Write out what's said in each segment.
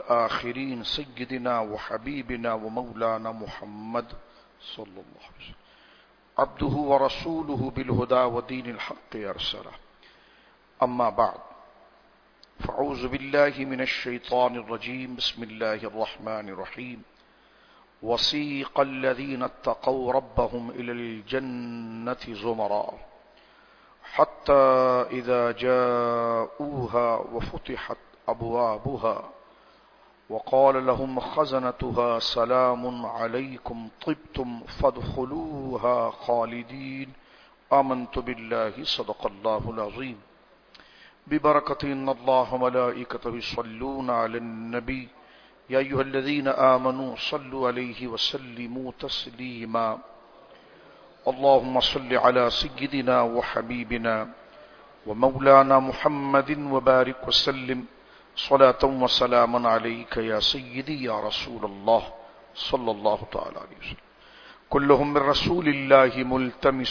والآخرين سيدنا وحبيبنا ومولانا محمد صلى الله عليه وسلم عبده ورسوله بالهدى ودين الحق أرسله. أما بعد، فأعوذ بالله من الشيطان الرجيم. بسم الله الرحمن الرحيم. وسيق الذين اتقوا ربهم إلى الجنة زمرا حتى إذا جاءوها وفتحت أبوابها وقال لهم خزنتها سلام عليكم طبتم فادخلوها خالدين آمنت بالله صدق الله العظيم. ببركة إن الله وملائكته يصلون على النبي يا أيها الذين آمنوا صلوا عليه وسلموا تسليما. اللهم صل على سيدنا وحبيبنا ومولانا محمد وبارك وسلم صلاة وسلاما عليك يا سيدي يا رسول الله صلى الله تعالى عليه وسلم. كلهم من رسول الله ملتمس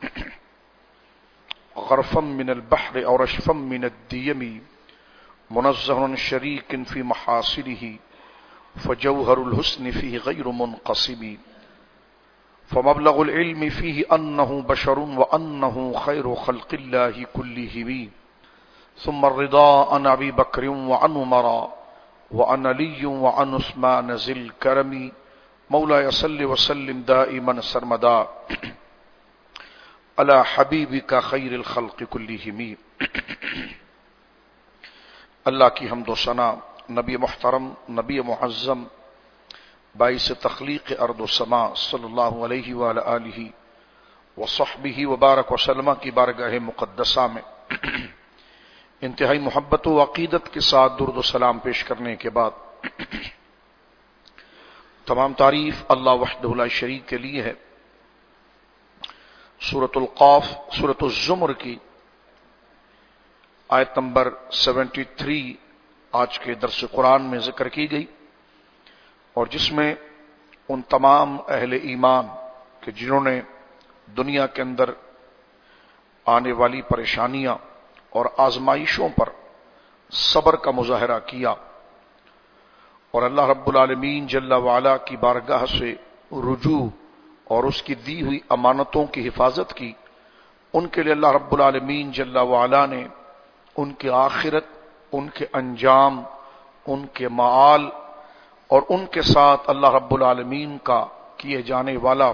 غرفا من البحر أو رشفا من الديم منزه شريك في محاصله فجوهر الحسن فيه غير منقسم فمبلغ العلم فيه أنه بشر وأنه خير خلق الله كلهم ثم الرضا عن أبي بكر وعن عمر وعن علي وعن عثمان ذي الكرم مولاي صل وسلم دائما سرمدا على حبيبك خير الخلق كلهم. اللہ کی حمد و ثنا نبی محترم، نبی معظم، باعث تخلیق ارض و سما صلی اللہ علیہ وآلہ آلہ وصحبہ وبارک وسلم کی بارگاہ مقدسہ میں انتہائی محبت و عقیدت کے ساتھ درود و سلام پیش کرنے کے بعد تمام تعریف اللہ وحدہ لا شریک کے لیے ہے. سورۃ القاف، سورۃ الزمر کی آیت نمبر 73 آج کے درس قرآن میں ذکر کی گئی، اور جس میں ان تمام اہل ایمان کہ جنہوں نے دنیا کے اندر آنے والی پریشانیاں اور آزمائشوں پر صبر کا مظاہرہ کیا اور اللہ رب العالمین جل وعلا کی بارگاہ سے رجوع اور اس کی دی ہوئی امانتوں کی حفاظت کی، ان کے لیے اللہ رب العالمین جل وعلا نے ان کے آخرت، ان کے انجام، ان کے معال اور ان کے ساتھ اللہ رب العالمین کا کیے جانے والا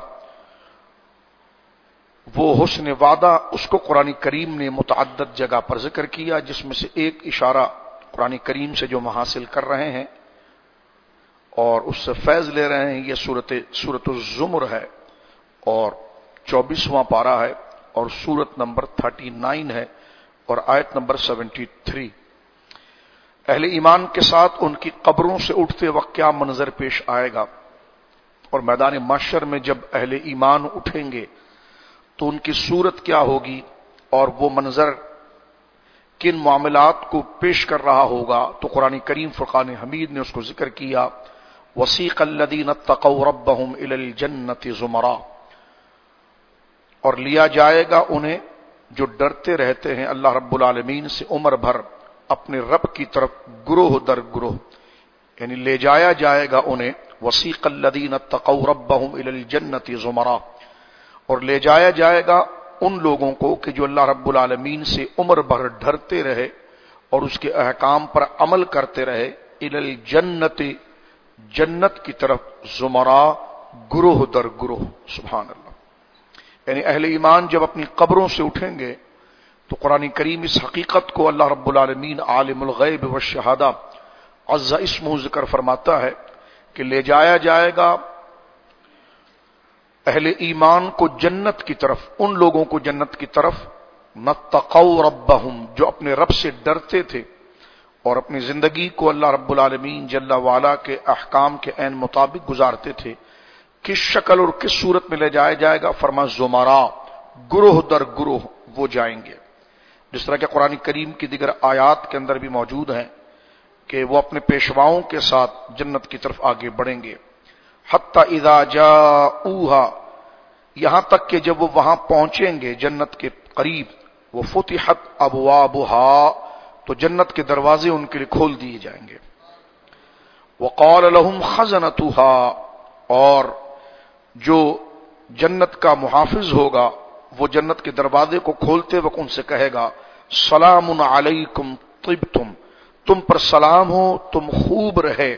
وہ حسن وعدہ، اس کو قرآن کریم نے متعدد جگہ پر ذکر کیا، جس میں سے ایک اشارہ قرآن کریم سے جو ہم حاصل کر رہے ہیں اور اس سے فیض لے رہے ہیں، یہ سورۃ الزمر ہے اور 24واں پارہ ہے اور سورت نمبر 39 ہے اور آیت نمبر 73. اہل ایمان کے ساتھ ان کی قبروں سے اٹھتے وقت کیا منظر پیش آئے گا، اور میدان محشر میں جب اہل ایمان اٹھیں گے تو ان کی صورت کیا ہوگی اور وہ منظر کن معاملات کو پیش کر رہا ہوگا، تو قرآن کریم فرقان حمید نے اس کو ذکر کیا. وسیق الذین اتقوا ربهم الی الجنۃ زمرا، اور لیا جائے گا انہیں جو ڈرتے رہتے ہیں اللہ رب العالمین سے عمر بھر اپنے رب کی طرف گروہ در گروہ، یعنی لے جایا جائے گا انہیں. وسیق الذین اتقوا ربهم الی الجنۃ زمرا، اور لے جایا جائے گا ان لوگوں کو کہ جو اللہ رب العالمین سے عمر بھر ڈرتے رہے اور اس کے احکام پر عمل کرتے رہے. الی الجنۃ، جنت کی طرف، زمرا، گروہ در گروہ. سبحان اللہ. یعنی اہل ایمان جب اپنی قبروں سے اٹھیں گے تو قرآن کریم اس حقیقت کو اللہ رب العالمین عالم الغیب والشہادہ عز اسمہ ذکر فرماتا ہے کہ لے جایا جائے گا اہل ایمان کو جنت کی طرف، ان لوگوں کو جنت کی طرف نتقوا ربہم، جو اپنے رب سے ڈرتے تھے اور اپنی زندگی کو اللہ رب العالمین جل وعلا کے احکام کے عین مطابق گزارتے تھے. کس شکل اور کس صورت میں لے جایا جائے گا؟ فرما زمرا، گروہ در گروہ وہ جائیں گے. جس طرح کہ قرآن کریم کی دیگر آیات کے اندر بھی موجود ہیں کہ وہ اپنے پیشواؤں کے ساتھ جنت کی طرف آگے بڑھیں گے. حتی اذا جاؤوها، یہاں تک کہ جب وہ وہاں پہنچیں گے جنت کے قریب، وہ فتحت ابوابها، تو جنت کے دروازے ان کے لیے کھول دیے جائیں گے. وقال لهم خزنتها، اور جو جنت کا محافظ ہوگا وہ جنت کے دروازے کو کھولتے وقت ان سے کہے گا سلام علیکم طبتم، تم پر سلام ہو، تم خوب رہے،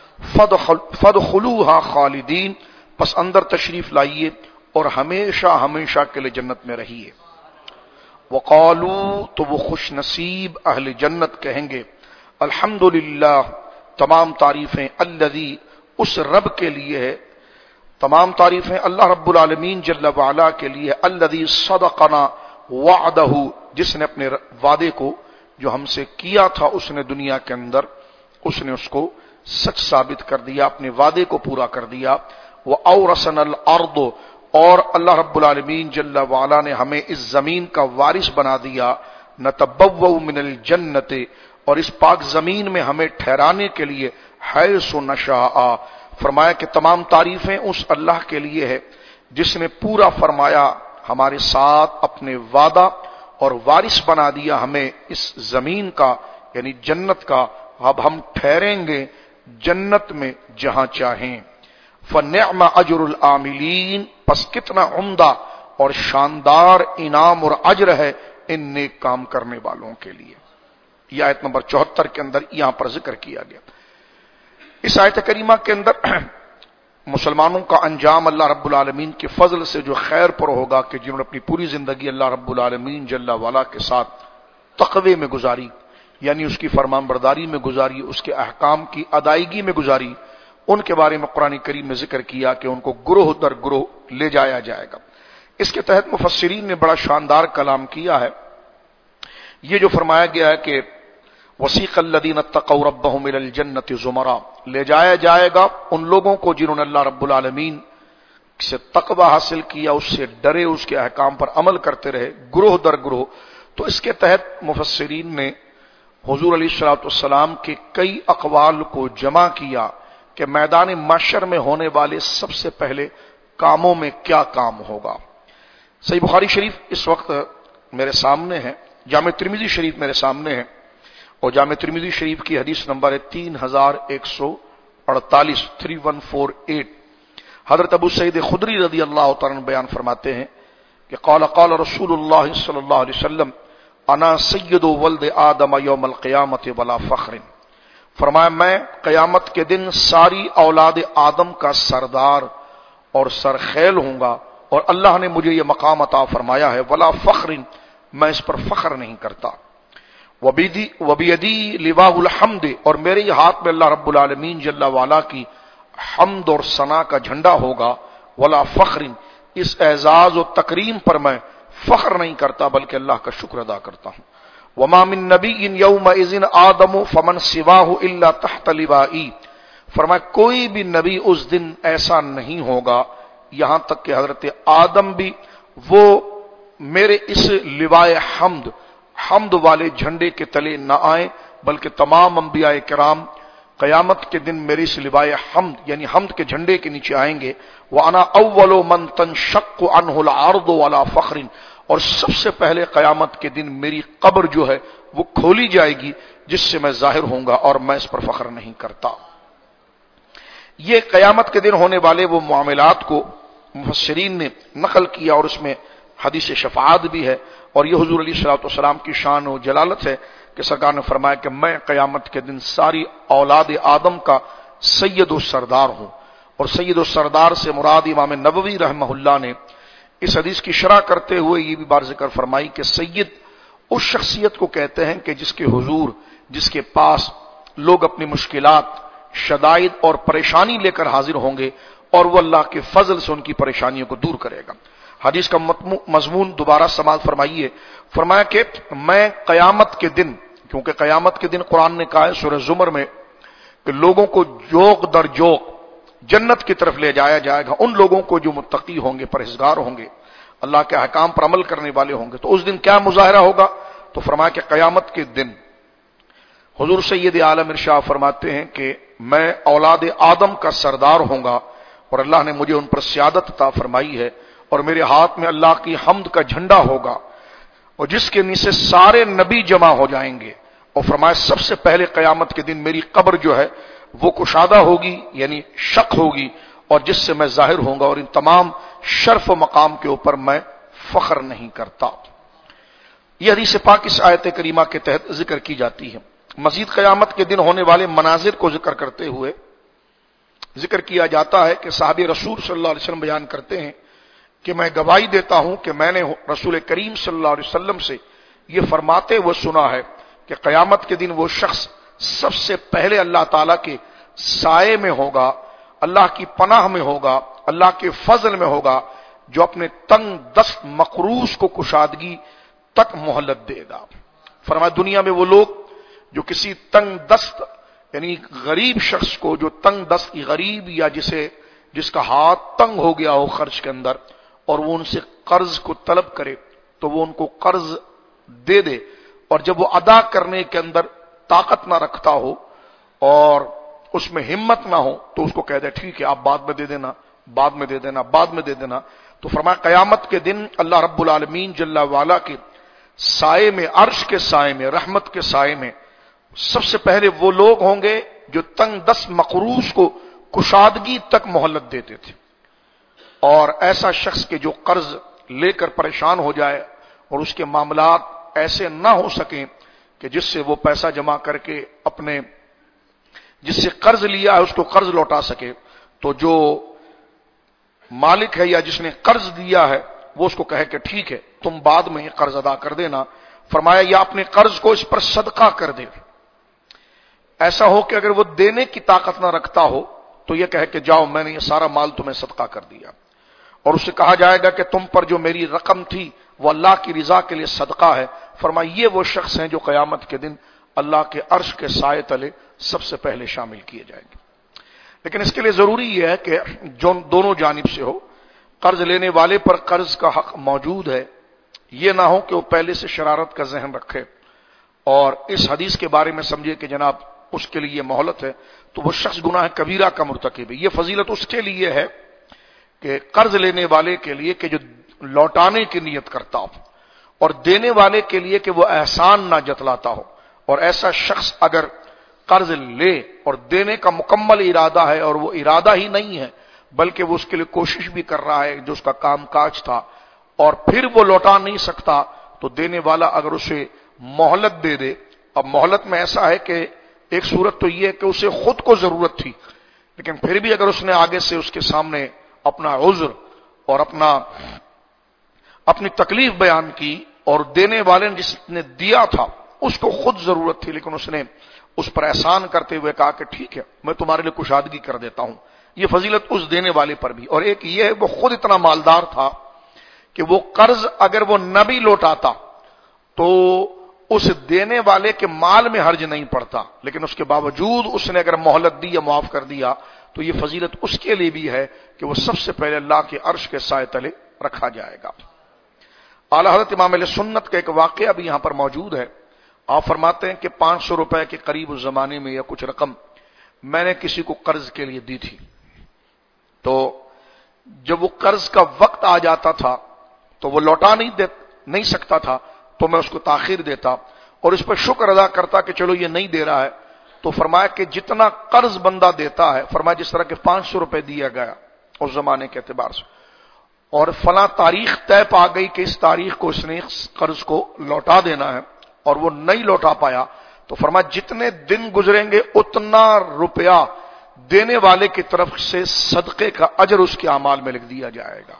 فادخلوها خالدین، پس اندر تشریف لائیے اور ہمیشہ ہمیشہ کے لیے جنت میں رہیے۔ وقالوا، تو وہ خوش نصیب اہل جنت کہیں گے الحمدللہ، تمام تعریفیں الذی، اس رب کے لیے ہے، تمام تعریفیں اللہ رب العالمین جل وعلا کے لیے، الذی صدقنا وعدہ، جس نے اپنے وعدے کو جو ہم سے کیا تھا اس نے دنیا کے اندر اس نے اس کو سچ ثابت کر دیا، اپنے وعدے کو پورا کر دیا۔ وَأَوْرَثَنَا الْأَرْضُ، اور اللہ رب العالمین جل وعلا نے ہمیں اس زمین کا وارث بنا دیا، نَتَبَوَّأُ مِنَ الْجَنَّةِ، اور اس پاک زمین میں ہمیں ٹھہرانے کے لیے حیث نشاء، فرمایا کہ تمام تعریفیں اس اللہ کے لیے ہے جس نے پورا فرمایا ہمارے ساتھ اپنے وعدہ اور وارث بنا دیا ہمیں اس زمین کا یعنی جنت کا، اب ہم ٹھہریں گے جنت میں جہاں چاہیں۔ فَنِعْمَ أَجْرُ الْعَامِلِينَ، پس کتنا عمدہ اور شاندار انعام اور اجر ہے ان نیک کام کرنے والوں کے لیے۔ یہ آیت نمبر 74 کے اندر یہاں پر ذکر کیا گیا۔ اس آیت کریمہ کے اندر مسلمانوں کا انجام اللہ رب العالمین کے فضل سے جو خیر پر ہوگا کہ جنہوں نے اپنی پوری زندگی اللہ رب العالمین جل وعلا کے ساتھ تقوی میں گزاری، یعنی اس کی فرمان برداری میں گزاری، اس کے احکام کی ادائیگی میں گزاری، ان کے بارے میں قرآن کریم نے ذکر کیا کہ ان کو گروہ در گروہ لے جایا جائے گا۔ اس کے تحت مفسرین نے بڑا شاندار کلام کیا ہے۔ یہ جو فرمایا گیا ہے کہ وسیق الذین اتقوا ربهم الى الجنۃ زمرا، لے جایا جائے گا ان لوگوں کو جنہوں نے اللہ رب العالمین سے تقوی حاصل کیا، اس سے ڈرے، اس کے احکام پر عمل کرتے رہے، گروہ در گروہ۔ تو اس کے تحت مفسرین نے حضور علیہ الصلوۃ والسلام کے کئی اقوال کو جمع کیا کہ میدان محشر میں ہونے والے سب سے پہلے کاموں میں کیا کام ہوگا۔ صحیح بخاری شریف اس وقت میرے سامنے ہے، جامع ترمذی شریف میرے سامنے ہے، اور جامع ترمذی شریف کی حدیث نمبر ہے 3148 3148۔ حضرت ابو سعید خدری رضی اللہ تعالیٰ عنہ بیان فرماتے ہیں کہ قال رسول اللہ صلی اللہ علیہ وسلم انا سید ولد آدم یوم القیامت ولا فخر، فرمایا میں قیامت کے دن ساری اولاد آدم کا سردار اور سرخیل ہوں گا، اور اللہ نے مجھے یہ مقام عطا فرمایا ہے ولا فخر، میں اس پر فخر نہیں کرتا۔ وبیدی لواء الحمد، اور میرے ہاتھ میں اللہ رب العالمین جل وعلا کی حمد اور ثنا کا جھنڈا ہوگا، ولا فخر، اس اعزاز و تکریم پر میں فخر نہیں کرتا بلکہ اللہ کا شکر ادا کرتا ہوں۔ وما من نبی یومئذ آدم فمن سواہ الا تحت لوائی، فرمایا کوئی بھی نبی اس دن ایسا نہیں ہوگا یہاں تک کہ حضرت آدم بھی وہ میرے اس لوائے حمد والے جھنڈے کے تلے نہ آئیں، بلکہ تمام انبیاء کرام قیامت کے دن میری اس لوائے حمد یعنی حمد کے جھنڈے کے نیچے آئیں گے۔ وَأَنَا أَوَّلُ مَن تَنشَقُّ عَنْهُ الْأَرْضُ وَلَا فَخْرٍ، اور سب سے پہلے قیامت کے دن میری قبر جو ہے وہ کھولی جائے گی جس سے میں ظاہر ہوں گا، اور میں اس پر فخر نہیں کرتا۔ یہ قیامت کے دن ہونے والے وہ معاملات کو مفسرین نے نقل کیا، اور اس میں حدیث شفاعت بھی ہے، اور یہ حضور علیہ الصلوۃ والسلام کی شان و جلالت ہے کہ سرکار نے فرمایا کہ میں قیامت کے دن ساری اولاد آدم کا سید و سردار ہوں، اور سید و سردار سے مراد امام نبوی رحمہ اللہ نے اس حدیث کی شرح کرتے ہوئے یہ بھی بار ذکر فرمائی کہ سید اس شخصیت کو کہتے ہیں کہ جس کے حضور، جس کے پاس لوگ اپنی مشکلات، شدائد اور پریشانی لے کر حاضر ہوں گے، اور وہ اللہ کے فضل سے ان کی پریشانیوں کو دور کرے گا۔ حدیث کا مضمون دوبارہ سماعت فرمائیے، فرمایا کہ میں قیامت کے دن، کیونکہ قیامت کے دن قرآن نے کہا ہے سورہ زمر میں کہ لوگوں کو جوق در جوق جنت کی طرف لے جایا جائے گا، ان لوگوں کو جو متقی ہوں گے، پرہیزگار ہوں گے، اللہ کے احکام پر عمل کرنے والے ہوں گے۔ تو اس دن کیا مظاہرہ ہوگا؟ تو فرمایا کہ قیامت کے دن حضور سید عالم ارشاد فرماتے ہیں کہ میں اولاد آدم کا سردار ہوں گا، اور اللہ نے مجھے ان پر سیادت عطا فرمائی ہے، اور میرے ہاتھ میں اللہ کی حمد کا جھنڈا ہوگا، اور جس کے نیچے سارے نبی جمع ہو جائیں گے، اور فرمایا سب سے پہلے قیامت کے دن میری قبر جو ہے وہ کشادہ ہوگی یعنی شق ہوگی اور جس سے میں ظاہر ہوں گا، اور ان تمام شرف و مقام کے اوپر میں فخر نہیں کرتا۔ یہ حدیث پاک اس آیت کریمہ کے تحت ذکر کی جاتی ہے۔ مزید قیامت کے دن ہونے والے مناظر کو ذکر کرتے ہوئے ذکر کیا جاتا ہے کہ صحابی رسول صلی اللہ علیہ وسلم بیان کرتے ہیں کہ میں گواہی دیتا ہوں کہ میں نے رسول کریم صلی اللہ علیہ وسلم سے یہ فرماتے ہوئے سنا ہے کہ قیامت کے دن وہ شخص سب سے پہلے اللہ تعالیٰ کے سائے میں ہوگا، اللہ کی پناہ میں ہوگا، اللہ کے فضل میں ہوگا، جو اپنے تنگ دست مقروض کو کشادگی تک مہلت دے گا۔ فرمایا دنیا میں وہ لوگ جو کسی تنگ دست یعنی غریب شخص کو، جو تنگ دست غریب یا جس کا ہاتھ تنگ ہو گیا ہو خرچ کے اندر، اور وہ ان سے قرض کو طلب کرے تو وہ ان کو قرض دے دے، اور جب وہ ادا کرنے کے اندر طاقت نہ رکھتا ہو اور اس میں ہمت نہ ہو تو اس کو کہہ دے ٹھیک ہے آپ بعد میں دے دینا، بعد میں دے دینا، بعد میں دے دینا۔ تو فرمایا قیامت کے دن اللہ رب العالمین جل وعلا کے سائے میں، عرش کے سائے میں، رحمت کے سائے میں سب سے پہلے وہ لوگ ہوں گے جو تنگ دست مقروض کو کشادگی تک مہلت دیتے تھے، اور ایسا شخص کے جو قرض لے کر پریشان ہو جائے اور اس کے معاملات ایسے نہ ہو سکیں کہ جس سے وہ پیسہ جمع کر کے اپنے جس سے قرض لیا ہے اس کو قرض لوٹا سکے، تو جو مالک ہے یا جس نے قرض دیا ہے وہ اس کو کہے کہ ٹھیک ہے تم بعد میں قرض ادا کر دینا۔ فرمایا یا اپنے قرض کو اس پر صدقہ کر دے۔ ایسا ہو کہ اگر وہ دینے کی طاقت نہ رکھتا ہو تو یہ کہے کہ جاؤ میں نے یہ سارا مال تمہیں صدقہ کر دیا، اور اسے کہا جائے گا کہ تم پر جو میری رقم تھی وہ اللہ کی رضا کے لیے صدقہ ہے۔ فرمایا یہ وہ شخص ہیں جو قیامت کے دن اللہ کے عرش کے سائے تلے سب سے پہلے شامل کیے جائیں گے۔ لیکن اس کے لیے ضروری یہ ہے کہ جو دونوں جانب سے ہو، قرض لینے والے پر قرض کا حق موجود ہے، یہ نہ ہو کہ وہ پہلے سے شرارت کا ذہن رکھے اور اس حدیث کے بارے میں سمجھے کہ جناب اس کے لیے مہلت ہے، تو وہ شخص گناہ کبیرہ کا مرتکب ہے۔ یہ فضیلت اس کے لیے ہے کہ قرض لینے والے کے لیے کہ جو لوٹانے کی نیت کرتا ہو، اور دینے والے کے لیے کہ وہ احسان نہ جتلاتا ہو۔ اور ایسا شخص اگر قرض لے اور دینے کا مکمل ارادہ ہے اور وہ ارادہ ہی نہیں ہے بلکہ وہ اس کے لیے کوشش بھی کر رہا ہے جو اس کا کام کاج تھا، اور پھر وہ لوٹا نہیں سکتا، تو دینے والا اگر اسے مہلت دے دے۔ اب مہلت میں ایسا ہے کہ ایک صورت تو یہ ہے کہ اسے خود کو ضرورت تھی، لیکن پھر بھی اگر اس نے آگے سے اس کے سامنے اپنا عذر اور اپنی تکلیف بیان کی، اور دینے والے نے جس نے دیا تھا اس کو خود ضرورت تھی لیکن اس نے اس پر احسان کرتے ہوئے کہا کہ ٹھیک ہے میں تمہارے لیے کشادگی کر دیتا ہوں، یہ فضیلت اس دینے والے پر بھی۔ اور ایک یہ ہے وہ خود اتنا مالدار تھا کہ وہ قرض اگر وہ نہ بھی لوٹاتا تو اس دینے والے کے مال میں حرج نہیں پڑتا، لیکن اس کے باوجود اس نے اگر مہلت دی یا معاف کر دیا تو یہ فضیلت اس کے لیے بھی ہے کہ وہ سب سے پہلے اللہ کے عرش کے سائے تلے رکھا جائے گا۔ اعلی حضرت امام علیہ سنت کا ایک واقعہ بھی یہاں پر موجود ہے۔ آپ فرماتے ہیں کہ 500 روپے کے قریب اس زمانے میں یا کچھ رقم میں نے کسی کو قرض کے لیے دی تھی، تو جب وہ قرض کا وقت آ جاتا تھا تو وہ لوٹا نہیں سکتا تھا تو میں اس کو تاخیر دیتا اور اس پر شکر ادا کرتا کہ چلو یہ نہیں دے رہا ہے، تو فرمایا کہ جتنا قرض بندہ دیتا ہے، فرمایا جس طرح کہ 500 روپے دیا گیا اس زمانے کے اعتبار سے، اور فلاں تاریخ طے پا گئی کہ اس تاریخ کو اس نے قرض کو لوٹا دینا ہے اور وہ نہیں لوٹا پایا، تو فرمایا جتنے دن گزریں گے اتنا روپیہ دینے والے کی طرف سے صدقے کا اجر اس کے اعمال میں لکھ دیا جائے گا۔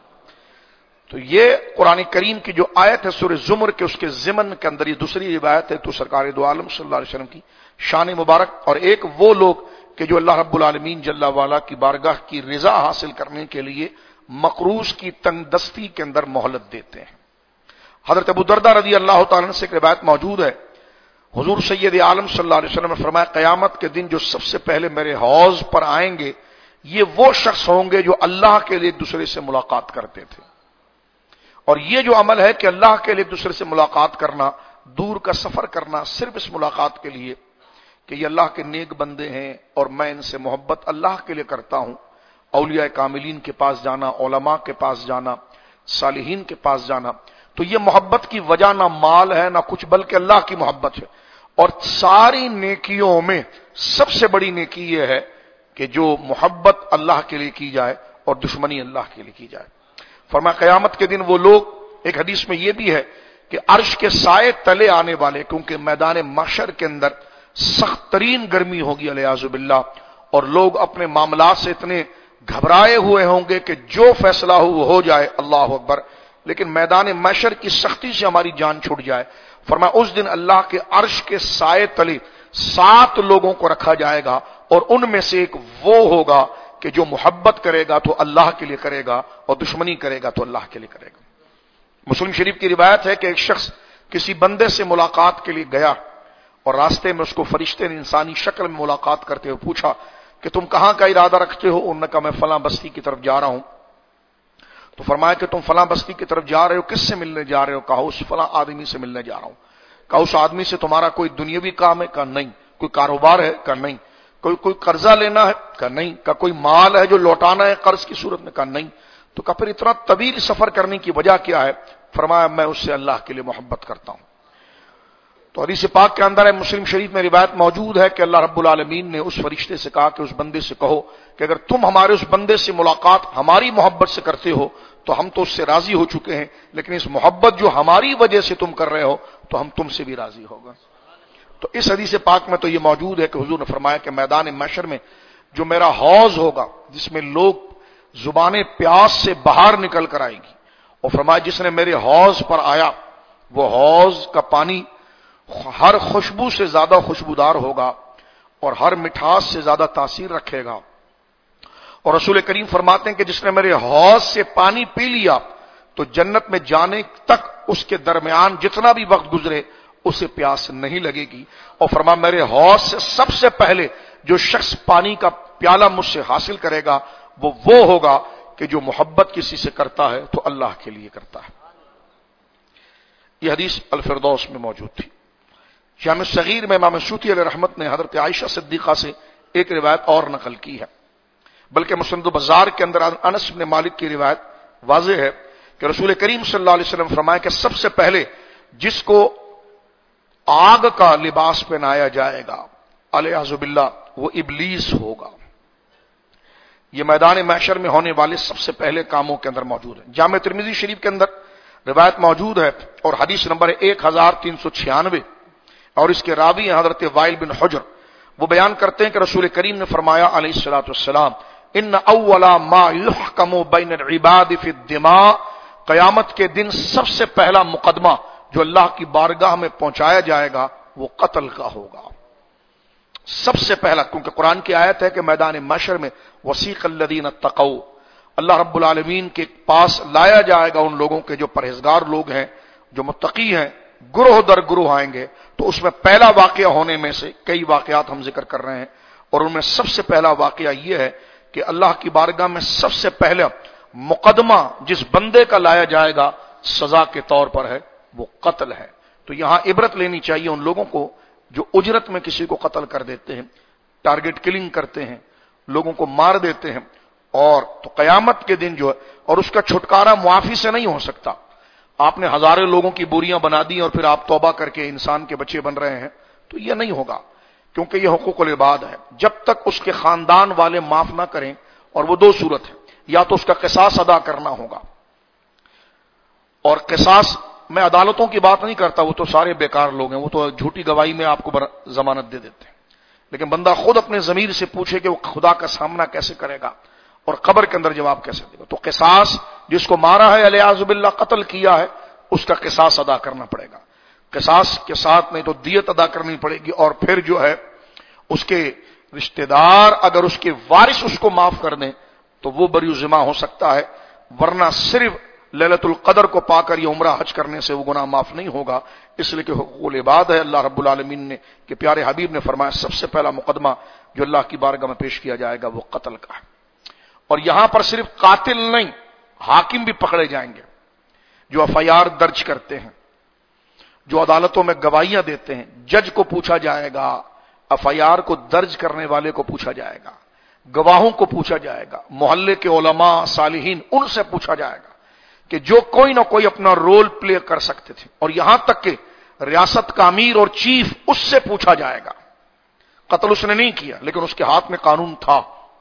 تو یہ قرآن کریم کی جو آیت ہے سورہ زمر کے اس کے ضمن کے اندر یہ دوسری روایت ہے تو سرکار دو عالم صلی اللہ علیہ وسلم کی شان مبارک، اور ایک وہ لوگ کہ جو اللہ رب العالمین جل وعلا کی بارگاہ کی رضا حاصل کرنے کے لیے مقروض کی تنگ دستی کے اندر مہلت دیتے ہیں۔ حضرت ابو درداء رضی اللہ تعالیٰ عنہ سے ایک روایت موجود ہے، حضور سید عالم صلی اللہ علیہ وسلم نے فرمایا قیامت کے دن جو سب سے پہلے میرے حوض پر آئیں گے یہ وہ شخص ہوں گے جو اللہ کے لیے ایک دوسرے سے ملاقات کرتے تھے، اور یہ جو عمل ہے کہ اللہ کے لیے ایک دوسرے سے ملاقات کرنا، دور کا سفر کرنا صرف اس ملاقات کے لیے کہ یہ اللہ کے نیک بندے ہیں اور میں ان سے محبت اللہ کے لیے کرتا ہوں، اولیاء کاملین کے پاس جانا، علماء کے پاس جانا، صالحین کے پاس جانا، تو یہ محبت کی وجہ نہ مال ہے نہ کچھ بلکہ اللہ کی محبت ہے، اور ساری نیکیوں میں سب سے بڑی نیکی یہ ہے کہ جو محبت اللہ کے لیے کی جائے اور دشمنی اللہ کے لیے کی جائے۔ فرمایا قیامت کے دن وہ لوگ، ایک حدیث میں یہ بھی ہے کہ عرش کے سائے تلے آنے والے، کیونکہ میدان محشر کے اندر سخت ترین گرمی ہوگی علیہ باللہ، اور لوگ اپنے معاملات سے اتنے گھبرائے ہوئے ہوں گے کہ جو فیصلہ ہو وہ ہو جائے، اللہ اکبر، لیکن میدان محشر کی سختی سے ہماری جان چھوٹ جائے۔ فرمایا اس دن اللہ کے عرش کے سائے تلے 7 لوگوں کو رکھا جائے گا، اور ان میں سے ایک وہ ہوگا کہ جو محبت کرے گا تو اللہ کے لیے کرے گا، اور دشمنی کرے گا تو اللہ کے لیے کرے گا۔ مسلم شریف کی روایت ہے کہ ایک شخص کسی بندے سے ملاقات کے لیے گیا، اور راستے میں اس کو فرشتے نے انسانی شکل میں ملاقات کرتے ہوئے پوچھا کہ تم کہاں کا ارادہ رکھتے ہو؟ انہوں نے کہا میں فلاں بستی کی طرف جا رہا ہوں۔ تو فرمایا کہ تم فلاں بستی کی طرف جا رہے ہو، کس سے ملنے جا رہے ہو؟ کہا اس فلاں آدمی سے ملنے جا رہا ہوں۔ کہا اس آدمی سے تمہارا کوئی دنیاوی کام ہے؟ کہا نہیں۔ کوئی کاروبار ہے؟ کہا نہیں۔ کوئی قرضہ لینا ہے؟ کہا نہیں۔ کہا کوئی مال ہے جو لوٹانا ہے قرض کی صورت میں؟ کہا نہیں۔ تو کہا پھر اتنا طویل سفر کرنے کی وجہ کیا ہے؟ فرمایا میں اس سے اللہ کے لیے محبت کرتا ہوں۔ تو حدیث پاک کے اندر ہے، مسلم شریف میں روایت موجود ہے کہ اللہ رب العالمین نے اس فرشتے سے کہا کہ اس بندے سے کہو کہ اگر تم ہمارے اس بندے سے ملاقات ہماری محبت سے کرتے ہو تو ہم تو اس سے راضی ہو چکے ہیں، لیکن اس محبت جو ہماری وجہ سے تم کر رہے ہو تو ہم تم سے بھی راضی ہوگا۔ تو اس حدیث پاک میں تو یہ موجود ہے کہ حضور نے فرمایا کہ میدان محشر میں جو میرا حوض ہوگا جس میں لوگ زبانیں پیاس سے باہر نکل کر آئے گی، اور فرمایا جس نے میرے حوض پر آیا وہ حوض کا پانی ہر خوشبو سے زیادہ خوشبودار ہوگا اور ہر مٹھاس سے زیادہ تاثیر رکھے گا، اور رسول کریم فرماتے ہیں کہ جس نے میرے حوض سے پانی پی لیا تو جنت میں جانے تک اس کے درمیان جتنا بھی وقت گزرے اسے پیاس نہیں لگے گی، اور فرمایا میرے حوض سے سب سے پہلے جو شخص پانی کا پیالہ مجھ سے حاصل کرے گا وہ ہوگا کہ جو محبت کسی سے کرتا ہے تو اللہ کے لیے کرتا ہے۔ یہ حدیث الفردوس میں موجود تھی۔ جامع صغیر میں امام سیوطی علیہ رحمت نے حضرت عائشہ صدیقہ سے ایک روایت اور نقل کی ہے، بلکہ مسند بازار کے اندر انس بن مالک کی روایت واضح ہے کہ رسول کریم صلی اللہ علیہ وسلم فرمایا کہ سب سے پہلے جس کو آگ کا لباس پہنایا جائے گا علیہ باللہ وہ ابلیس ہوگا۔ یہ میدان محشر میں ہونے والے سب سے پہلے کاموں کے اندر موجود ہے۔ جامع ترمذی شریف کے اندر روایت موجود ہے اور حدیث نمبر 1396، اور اس کے راوی ہیں حضرت وائل بن حجر۔ وہ بیان کرتے ہیں کہ رسول کریم نے فرمایا علیہ الصلوۃ والسلام ان اول ما يحكم بین العباد فی الدماء، قیامت کے دن سب سے پہلا مقدمہ جو اللہ کی بارگاہ میں پہنچایا جائے گا وہ قتل کا ہوگا، سب سے پہلا، کیونکہ قرآن کی آیت ہے کہ میدان محشر میں وسیق الذین اتقوا، اللہ رب العالمین کے پاس لایا جائے گا ان لوگوں کے جو پرہیزگار لوگ ہیں، جو متقی ہیں، گروہ در گروہ آئیں گے۔ تو اس میں پہلا واقعہ ہونے میں سے کئی واقعات ہم ذکر کر رہے ہیں، اور ان میں سب سے پہلا واقعہ یہ ہے کہ اللہ کی بارگاہ میں سب سے پہلے مقدمہ جس بندے کا لایا جائے گا سزا کے طور پر ہے وہ قتل ہے۔ تو یہاں عبرت لینی چاہیے ان لوگوں کو جو اجرت میں کسی کو قتل کر دیتے ہیں، ٹارگٹ کلنگ کرتے ہیں، لوگوں کو مار دیتے ہیں، اور تو قیامت کے دن جو ہے، اور اس کا چھٹکارا معافی سے نہیں ہو سکتا۔ آپ نے ہزاروں لوگوں کی بوریاں بنا دی اور پھر آپ توبہ کر کے انسان کے بچے بن رہے ہیں تو یہ نہیں ہوگا، کیونکہ یہ حقوق العباد ہے۔ جب تک اس کے خاندان والے معاف نہ کریں، اور وہ 2 صورت ہے، یا تو اس کا قصاص ادا کرنا ہوگا، اور قصاص میں عدالتوں کی بات نہیں کرتا، وہ تو سارے بیکار لوگ ہیں، وہ تو جھوٹی گواہی میں آپ کو ضمانت دے دیتے ہیں، لیکن بندہ خود اپنے ضمیر سے پوچھے کہ وہ خدا کا سامنا کیسے کرے گا اور قبر کے اندر جواب کیسے دے گا۔ تو قصاص جس کو مارا ہے علیہ باللہ قتل کیا ہے اس کا قصاص ادا کرنا پڑے گا، قصاص کے ساتھ نہیں تو دیت ادا کرنی پڑے گی، اور پھر جو ہے اس کے رشتہ دار اگر اس کے وارث اس کو معاف کر دیں تو وہ بری ذمہ ہو سکتا ہے، ورنہ صرف لیلۃ القدر کو پا کر یہ عمرہ حج کرنے سے وہ گناہ معاف نہیں ہوگا، اس لیے کہ حقوق العباد ہے۔ اللہ رب العالمین نے کہ پیارے حبیب نے فرمایا سب سے پہلا مقدمہ جو اللہ کی بارگاہ میں پیش کیا جائے گا وہ قتل کا ہے، اور یہاں پر صرف قاتل نہیں، حاکم بھی پکڑے جائیں گے جو ایف آئی آر درج کرتے ہیں، جو عدالتوں میں گواہیاں دیتے ہیں۔ جج کو پوچھا جائے گا، ایف آئی آر کو درج کرنے والے کو پوچھا جائے گا، گواہوں کو پوچھا جائے گا، محلے کے علماء صالحین ان سے پوچھا جائے گا کہ جو کوئی نہ کوئی اپنا رول پلے کر سکتے تھے، اور یہاں تک کہ ریاست کا امیر اور چیف اس سے پوچھا جائے گا. قتل اس نے نہیں کیا لیکن اس کے ہاتھ میں قانون تھا,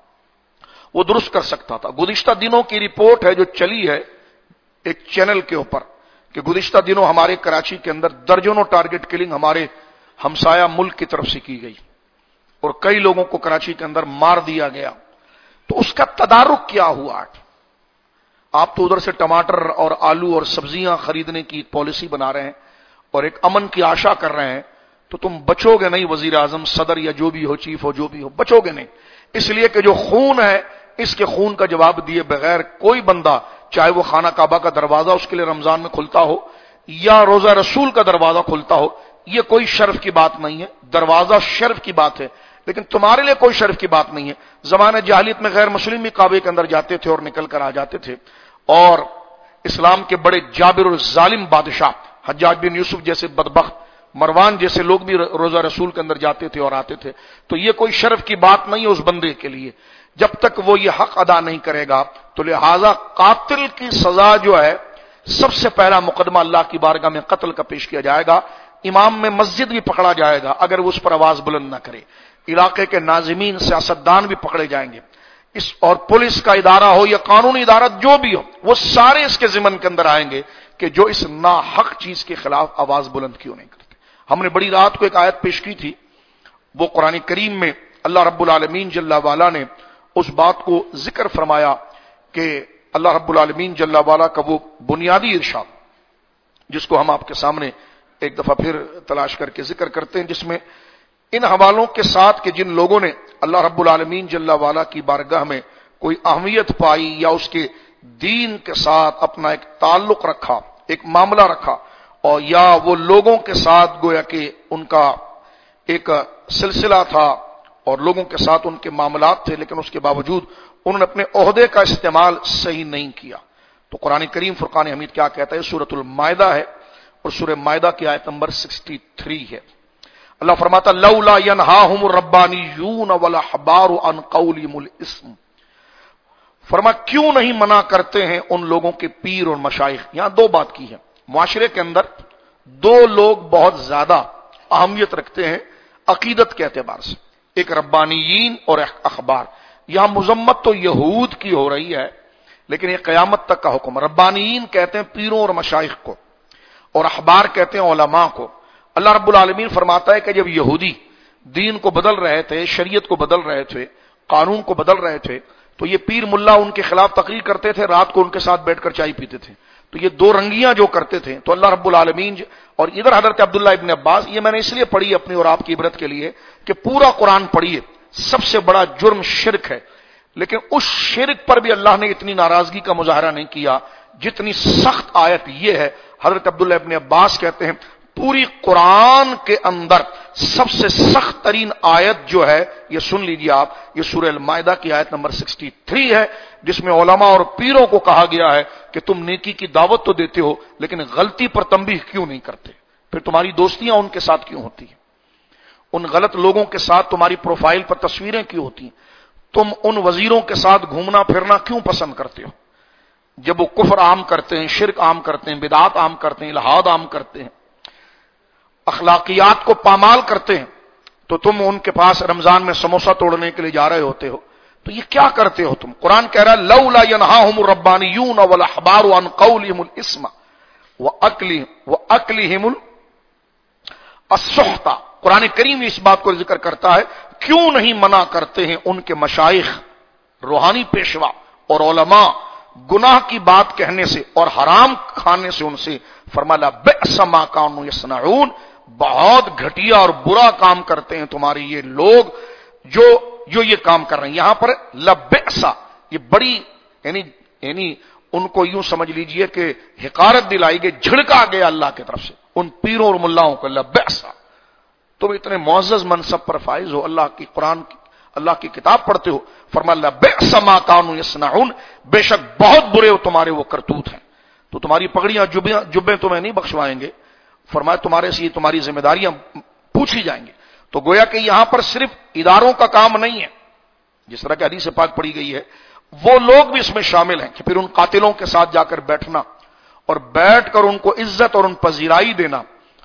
وہ درست کر سکتا تھا. گزشتہ دنوں کی رپورٹ ہے جو چلی ہے ایک چینل کے اوپر کہ گزشتہ دنوں ہمارے کراچی کے اندر درجنوں ٹارگٹ کلنگ ہمارے ہمسایہ ملک کی طرف سے کی گئی اور کئی لوگوں کو کراچی کے اندر مار دیا گیا. تو اس کا تدارک کیا ہوا؟ آپ تو ادھر سے ٹماٹر اور آلو اور سبزیاں خریدنے کی پالیسی بنا رہے ہیں اور ایک امن کی آشا کر رہے ہیں, تو تم بچو گے نہیں. وزیر اعظم, صدر یا جو بھی ہو, چیف ہو, جو بھی ہو, بچو گے نہیں. اس لیے کہ جو خون ہے اس کے خون کا جواب دیے بغیر کوئی بندہ, چاہے وہ خانہ کعبہ کا دروازہ اس کے لیے رمضان میں کھلتا ہو یا روزہ رسول کا دروازہ کھلتا ہو, یہ کوئی شرف کی بات نہیں ہے. دروازہ شرف کی بات ہے لیکن تمہارے لیے کوئی شرف کی بات نہیں ہے. زمانہ جاہلیت میں غیر مسلم بھی کعبے کے اندر جاتے تھے اور نکل کر آ جاتے تھے, اور اسلام کے بڑے جابر اور ظالم بادشاہ حجاج بن یوسف جیسے بدبخت, مروان جیسے لوگ بھی روزہ رسول کے اندر جاتے تھے اور آتے تھے. تو یہ کوئی شرف کی بات نہیں ہے اس بندے کے لیے جب تک وہ یہ حق ادا نہیں کرے گا. تو لہذا قاتل کی سزا جو ہے, سب سے پہلا مقدمہ اللہ کی بارگاہ میں قتل کا پیش کیا جائے گا. امام میں مسجد بھی پکڑا جائے گا اگر وہ اس پر آواز بلند نہ کرے. علاقے کے ناظمین, سیاستدان بھی پکڑے جائیں گے. اور پولیس کا ادارہ ہو یا قانونی ادارہ جو بھی ہو, وہ سارے اس کے ضمن کے اندر آئیں گے کہ جو اس ناحق چیز کے خلاف آواز بلند کیوں نہیں کرتے. ہم نے بڑی رات کو ایک آیت پیش کی تھی, وہ قرآن کریم میں اللہ رب العالمین جل وعلا نے اس بات کو ذکر فرمایا کہ اللہ رب العالمین جل وعلا کا وہ بنیادی ارشاد جس کو ہم آپ کے سامنے ایک دفعہ پھر تلاش کر کے ذکر کرتے ہیں, جس میں ان حوالوں کے ساتھ کہ جن لوگوں نے اللہ رب العالمین جل وعلا کی بارگاہ میں کوئی اہمیت پائی یا اس کے دین کے ساتھ اپنا ایک تعلق رکھا, ایک معاملہ رکھا, اور یا وہ لوگوں کے ساتھ گویا کہ ان کا ایک سلسلہ تھا اور لوگوں کے ساتھ ان کے معاملات تھے, لیکن اس کے باوجود انہوں نے اپنے عہدے کا استعمال صحیح نہیں کیا. تو قرآن کریم فرقان حمید کیا کہتا ہے؟ سورۃ المائدہ ہے اور سورہ مائدہ کی آیت نمبر 63 ہے. اللہ فرماتا لولا ینہاہم الربانیون والاحبار عن قولہم الاسم, فرما کیوں نہیں منع کرتے ہیں ان لوگوں کے پیر اور مشائخ. یہاں دو بات کی ہے. معاشرے کے اندر دو لوگ بہت زیادہ اہمیت رکھتے ہیں عقیدت کے اعتبار سے, ایک ربانیین اور اخبار. یہاں مذمت تو یہود کی ہو رہی ہے لیکن یہ قیامت تک کا حکم. ربانیین کہتے ہیں پیروں اور مشائخ کو, اور اخبار کہتے ہیں علماء کو. اللہ رب العالمین فرماتا ہے کہ جب یہودی دین کو بدل رہے تھے, شریعت کو بدل رہے تھے, قانون کو بدل رہے تھے, تو یہ پیر ملا ان کے خلاف تقریر کرتے تھے, رات کو ان کے ساتھ بیٹھ کر چائے پیتے تھے. تو یہ دو رنگیاں جو کرتے تھے, تو اللہ رب العالمین اور ادھر حضرت عبداللہ ابن عباس, یہ میں نے اس لیے پڑھی اپنی اور آپ کی عبرت کے لیے کہ پورا قرآن پڑھیے, سب سے بڑا جرم شرک ہے, لیکن اس شرک پر بھی اللہ نے اتنی ناراضگی کا مظاہرہ نہیں کیا جتنی سخت آیت یہ ہے. حضرت عبداللہ ابن عباس کہتے ہیں پوری قرآن کے اندر سب سے سخت ترین آیت جو ہے, یہ سن لیجیے آپ, یہ سورہ المائدہ کی آیت نمبر 63 ہے, جس میں علماء اور پیروں کو کہا گیا ہے کہ تم نیکی کی دعوت تو دیتے ہو لیکن غلطی پر تنبیہ کیوں نہیں کرتے, پھر تمہاری دوستیاں ان کے ساتھ کیوں ہوتی ہیں, ان غلط لوگوں کے ساتھ تمہاری پروفائل پر تصویریں کیوں ہوتی ہیں, تم ان وزیروں کے ساتھ گھومنا پھرنا کیوں پسند کرتے ہو جب وہ کفر عام کرتے ہیں, شرک عام کرتے ہیں, بدعات عام کرتے ہیں, الحاد عام کرتے ہیں, اخلاقیات کو پامال کرتے ہیں, تو تم ان کے پاس رمضان میں سموسہ توڑنے کے لیے جا رہے ہوتے ہو. تو یہ کیا کرتے ہو تم؟ قرآن کہہ رہا ہے لولا ینہاہم الربانیون والاحبار عن قولہم الاسم واکلہم السحت. قرآن کریم اس بات کو ذکر کرتا ہے کیوں نہیں منع کرتے ہیں ان کے مشائخ, روحانی پیشوا اور علماء گناہ کی بات کہنے سے اور حرام کھانے سے ان سے. فرمایا بئس ما کانوا یصنعون, بہت گھٹیا اور برا کام کرتے ہیں تمہارے یہ لوگ جو یہ کام کر رہے ہیں. یہاں پر لبئسا یہ بڑی یعنی ان کو یوں سمجھ لیجئے کہ حقارت دلائی گئی, جھڑکا گیا اللہ کی طرف سے ان پیروں اور ملاؤں کو. لبئسا, تم اتنے معزز منصب پر فائز ہو, اللہ کی قرآن کی اللہ کی کتاب پڑھتے ہو, فرمایا لبئس ما کانوا یصنعون, بے شک بہت برے ہو تمہارے وہ کرتوت ہیں. تو تمہاری پگڑیاں جبیں تمہیں نہیں بخشوائیں گے, فرمایا تمہارے سے تمہاری ذمہ داریاں پوچھی جائیں گی. تو گویا کہ یہاں پر صرف اداروں کا کام نہیں ہے, جس طرح کہ حدیث پاک پڑھی گئی ہے, وہ لوگ بھی اس میں شامل ہیں کہ پھر ان قاتلوں کے ساتھ جا کر بیٹھنا اور بیٹھ کر ان کو عزت اور ان پذیرائی دینا,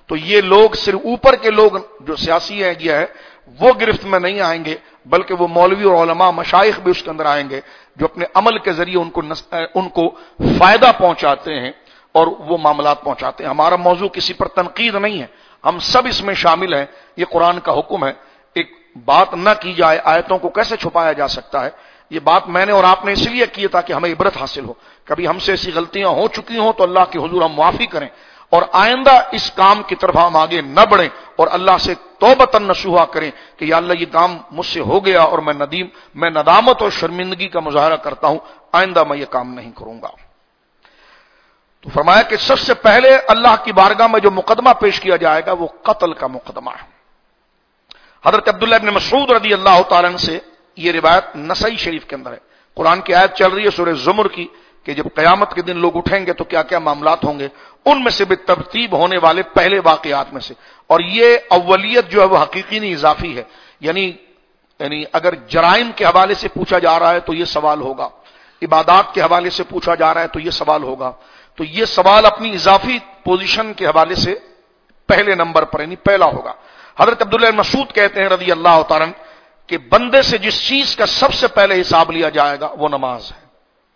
تو یہ لوگ صرف اوپر کے لوگ جو سیاسی ہیں یہ ہے وہ گرفت میں نہیں آئیں گے، بلکہ وہ مولوی اور علماء مشائخ بھی اس کے اندر آئیں گے جو اپنے عمل کے ذریعے ان کو فائدہ پہنچاتے ہیں اور وہ معاملات پہنچاتے ہیں۔ ہمارا موضوع کسی پر تنقید نہیں ہے، ہم سب اس میں شامل ہیں، یہ قرآن کا حکم ہے۔ ایک بات نہ کی جائے، آیتوں کو کیسے چھپایا جا سکتا ہے؟ یہ بات میں نے اور آپ نے اس لیے کی تاکہ ہمیں عبرت حاصل ہو۔ کبھی ہم سے ایسی غلطیاں ہو چکی ہوں تو اللہ کے حضور ہم معافی کریں اور آئندہ اس کام کی طرف ہم آگے نہ بڑھیں اور اللہ سے توبۃ نصوحا کریں کہ یا اللہ یہ کام مجھ سے ہو گیا اور میں ندامت اور شرمندگی کا مظاہرہ کرتا ہوں، آئندہ میں یہ کام نہیں کروں گا۔ تو فرمایا کہ سب سے پہلے اللہ کی بارگاہ میں جو مقدمہ پیش کیا جائے گا وہ قتل کا مقدمہ ہے۔ حضرت عبداللہ ابن مسعود رضی اللہ تعالیٰ عنہ سے یہ روایت نسائی شریف کے اندر ہے۔ قرآن کی آیت چل رہی ہے سورہ زمر کی کہ جب قیامت کے دن لوگ اٹھیں گے تو کیا کیا معاملات ہوں گے، ان میں سے بھی ترتیب ہونے والے پہلے واقعات میں سے، اور یہ اولیت جو ہے وہ حقیقی نہیں اضافی ہے، یعنی اگر جرائم کے حوالے سے پوچھا جا رہا ہے تو یہ سوال ہوگا، عبادات کے حوالے سے پوچھا جا رہا ہے تو یہ سوال ہوگا، تو یہ سوال اپنی اضافی پوزیشن کے حوالے سے پہلے نمبر پر یعنی پہلا ہوگا۔ حضرت عبداللہ بن مسعود کہتے ہیں رضی اللہ تعالیٰ کہ بندے سے جس چیز کا سب سے پہلے حساب لیا جائے گا وہ نماز ہے۔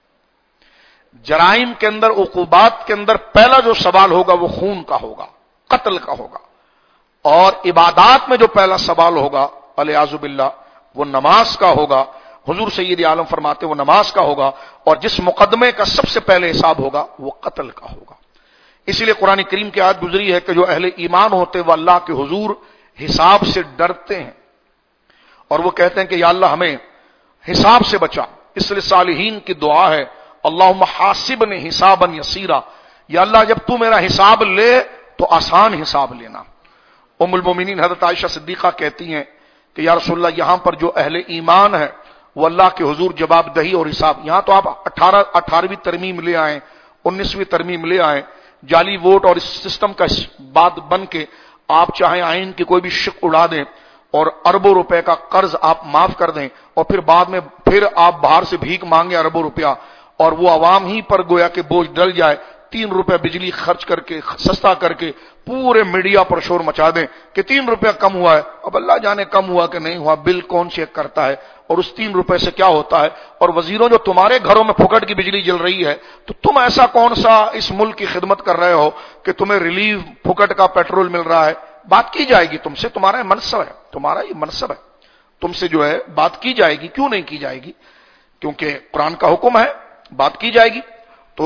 جرائم کے اندر، عقوبات کے اندر پہلا جو سوال ہوگا وہ خون کا ہوگا، قتل کا ہوگا، اور عبادات میں جو پہلا سوال ہوگا الیاذ باللہ وہ نماز کا ہوگا۔ حضور سید عالم فرماتے وہ نماز کا ہوگا، اور جس مقدمے کا سب سے پہلے حساب ہوگا وہ قتل کا ہوگا۔ اسی لیے قرآن کریم کی آیت گزری ہے کہ جو اہل ایمان ہوتے وہ اللہ کے حضور حساب سے ڈرتے ہیں اور وہ کہتے ہیں کہ یا اللہ ہمیں حساب سے بچا۔ اس لیے صالحین کی دعا ہے اللہم حاسبنی حسابا یسیرا، یا اللہ جب تو میرا حساب لے تو آسان حساب لینا۔ ام المومنین حضرت عائشہ صدیقہ کہتی ہیں کہ یا رسول اللہ یہاں پر جو اہل ایمان ہے وہ اللہ کے حضور جواب دہی اور حساب، یہاں تو آپ 18ویں ترمیم لے آئیں، 19ویں ترمیم لے آئیں، جعلی ووٹ اور اس سسٹم کا بات بن کے آپ چاہیں آئین کی کوئی بھی شق اڑا دیں اور اربوں روپے کا قرض آپ معاف کر دیں اور پھر بعد میں پھر آپ باہر سے بھیک مانگیں اربوں روپیہ اور وہ عوام ہی پر گویا کہ بوجھ ڈل جائے، 3 روپے بجلی خرچ کر کے سستا کر کے پورے میڈیا پر شور مچا دیں کہ 3 روپے کم ہوا ہے۔ اب اللہ جانے کم ہوا کہ نہیں ہوا، بل کون چیک کرتا ہے اور اس 3 روپے سے کیا ہوتا ہے؟ اور وزیروں جو تمہارے گھروں میں پھوکٹ کی بجلی جل رہی ہے تو تم ایسا کون سا اس ملک کی خدمت کر رہے ہو کہ تمہیں ریلیف پھوکٹ کا پیٹرول مل رہا ہے؟ بات کی جائے گی تم سے، تمہارا یہ منصب ہے، تمہارا یہ منصب ہے، تم سے جو ہے بات کی جائے گی۔ کیوں نہیں کی جائے گی؟ کیونکہ قرآن کا حکم ہے، بات کی جائے گی۔ تو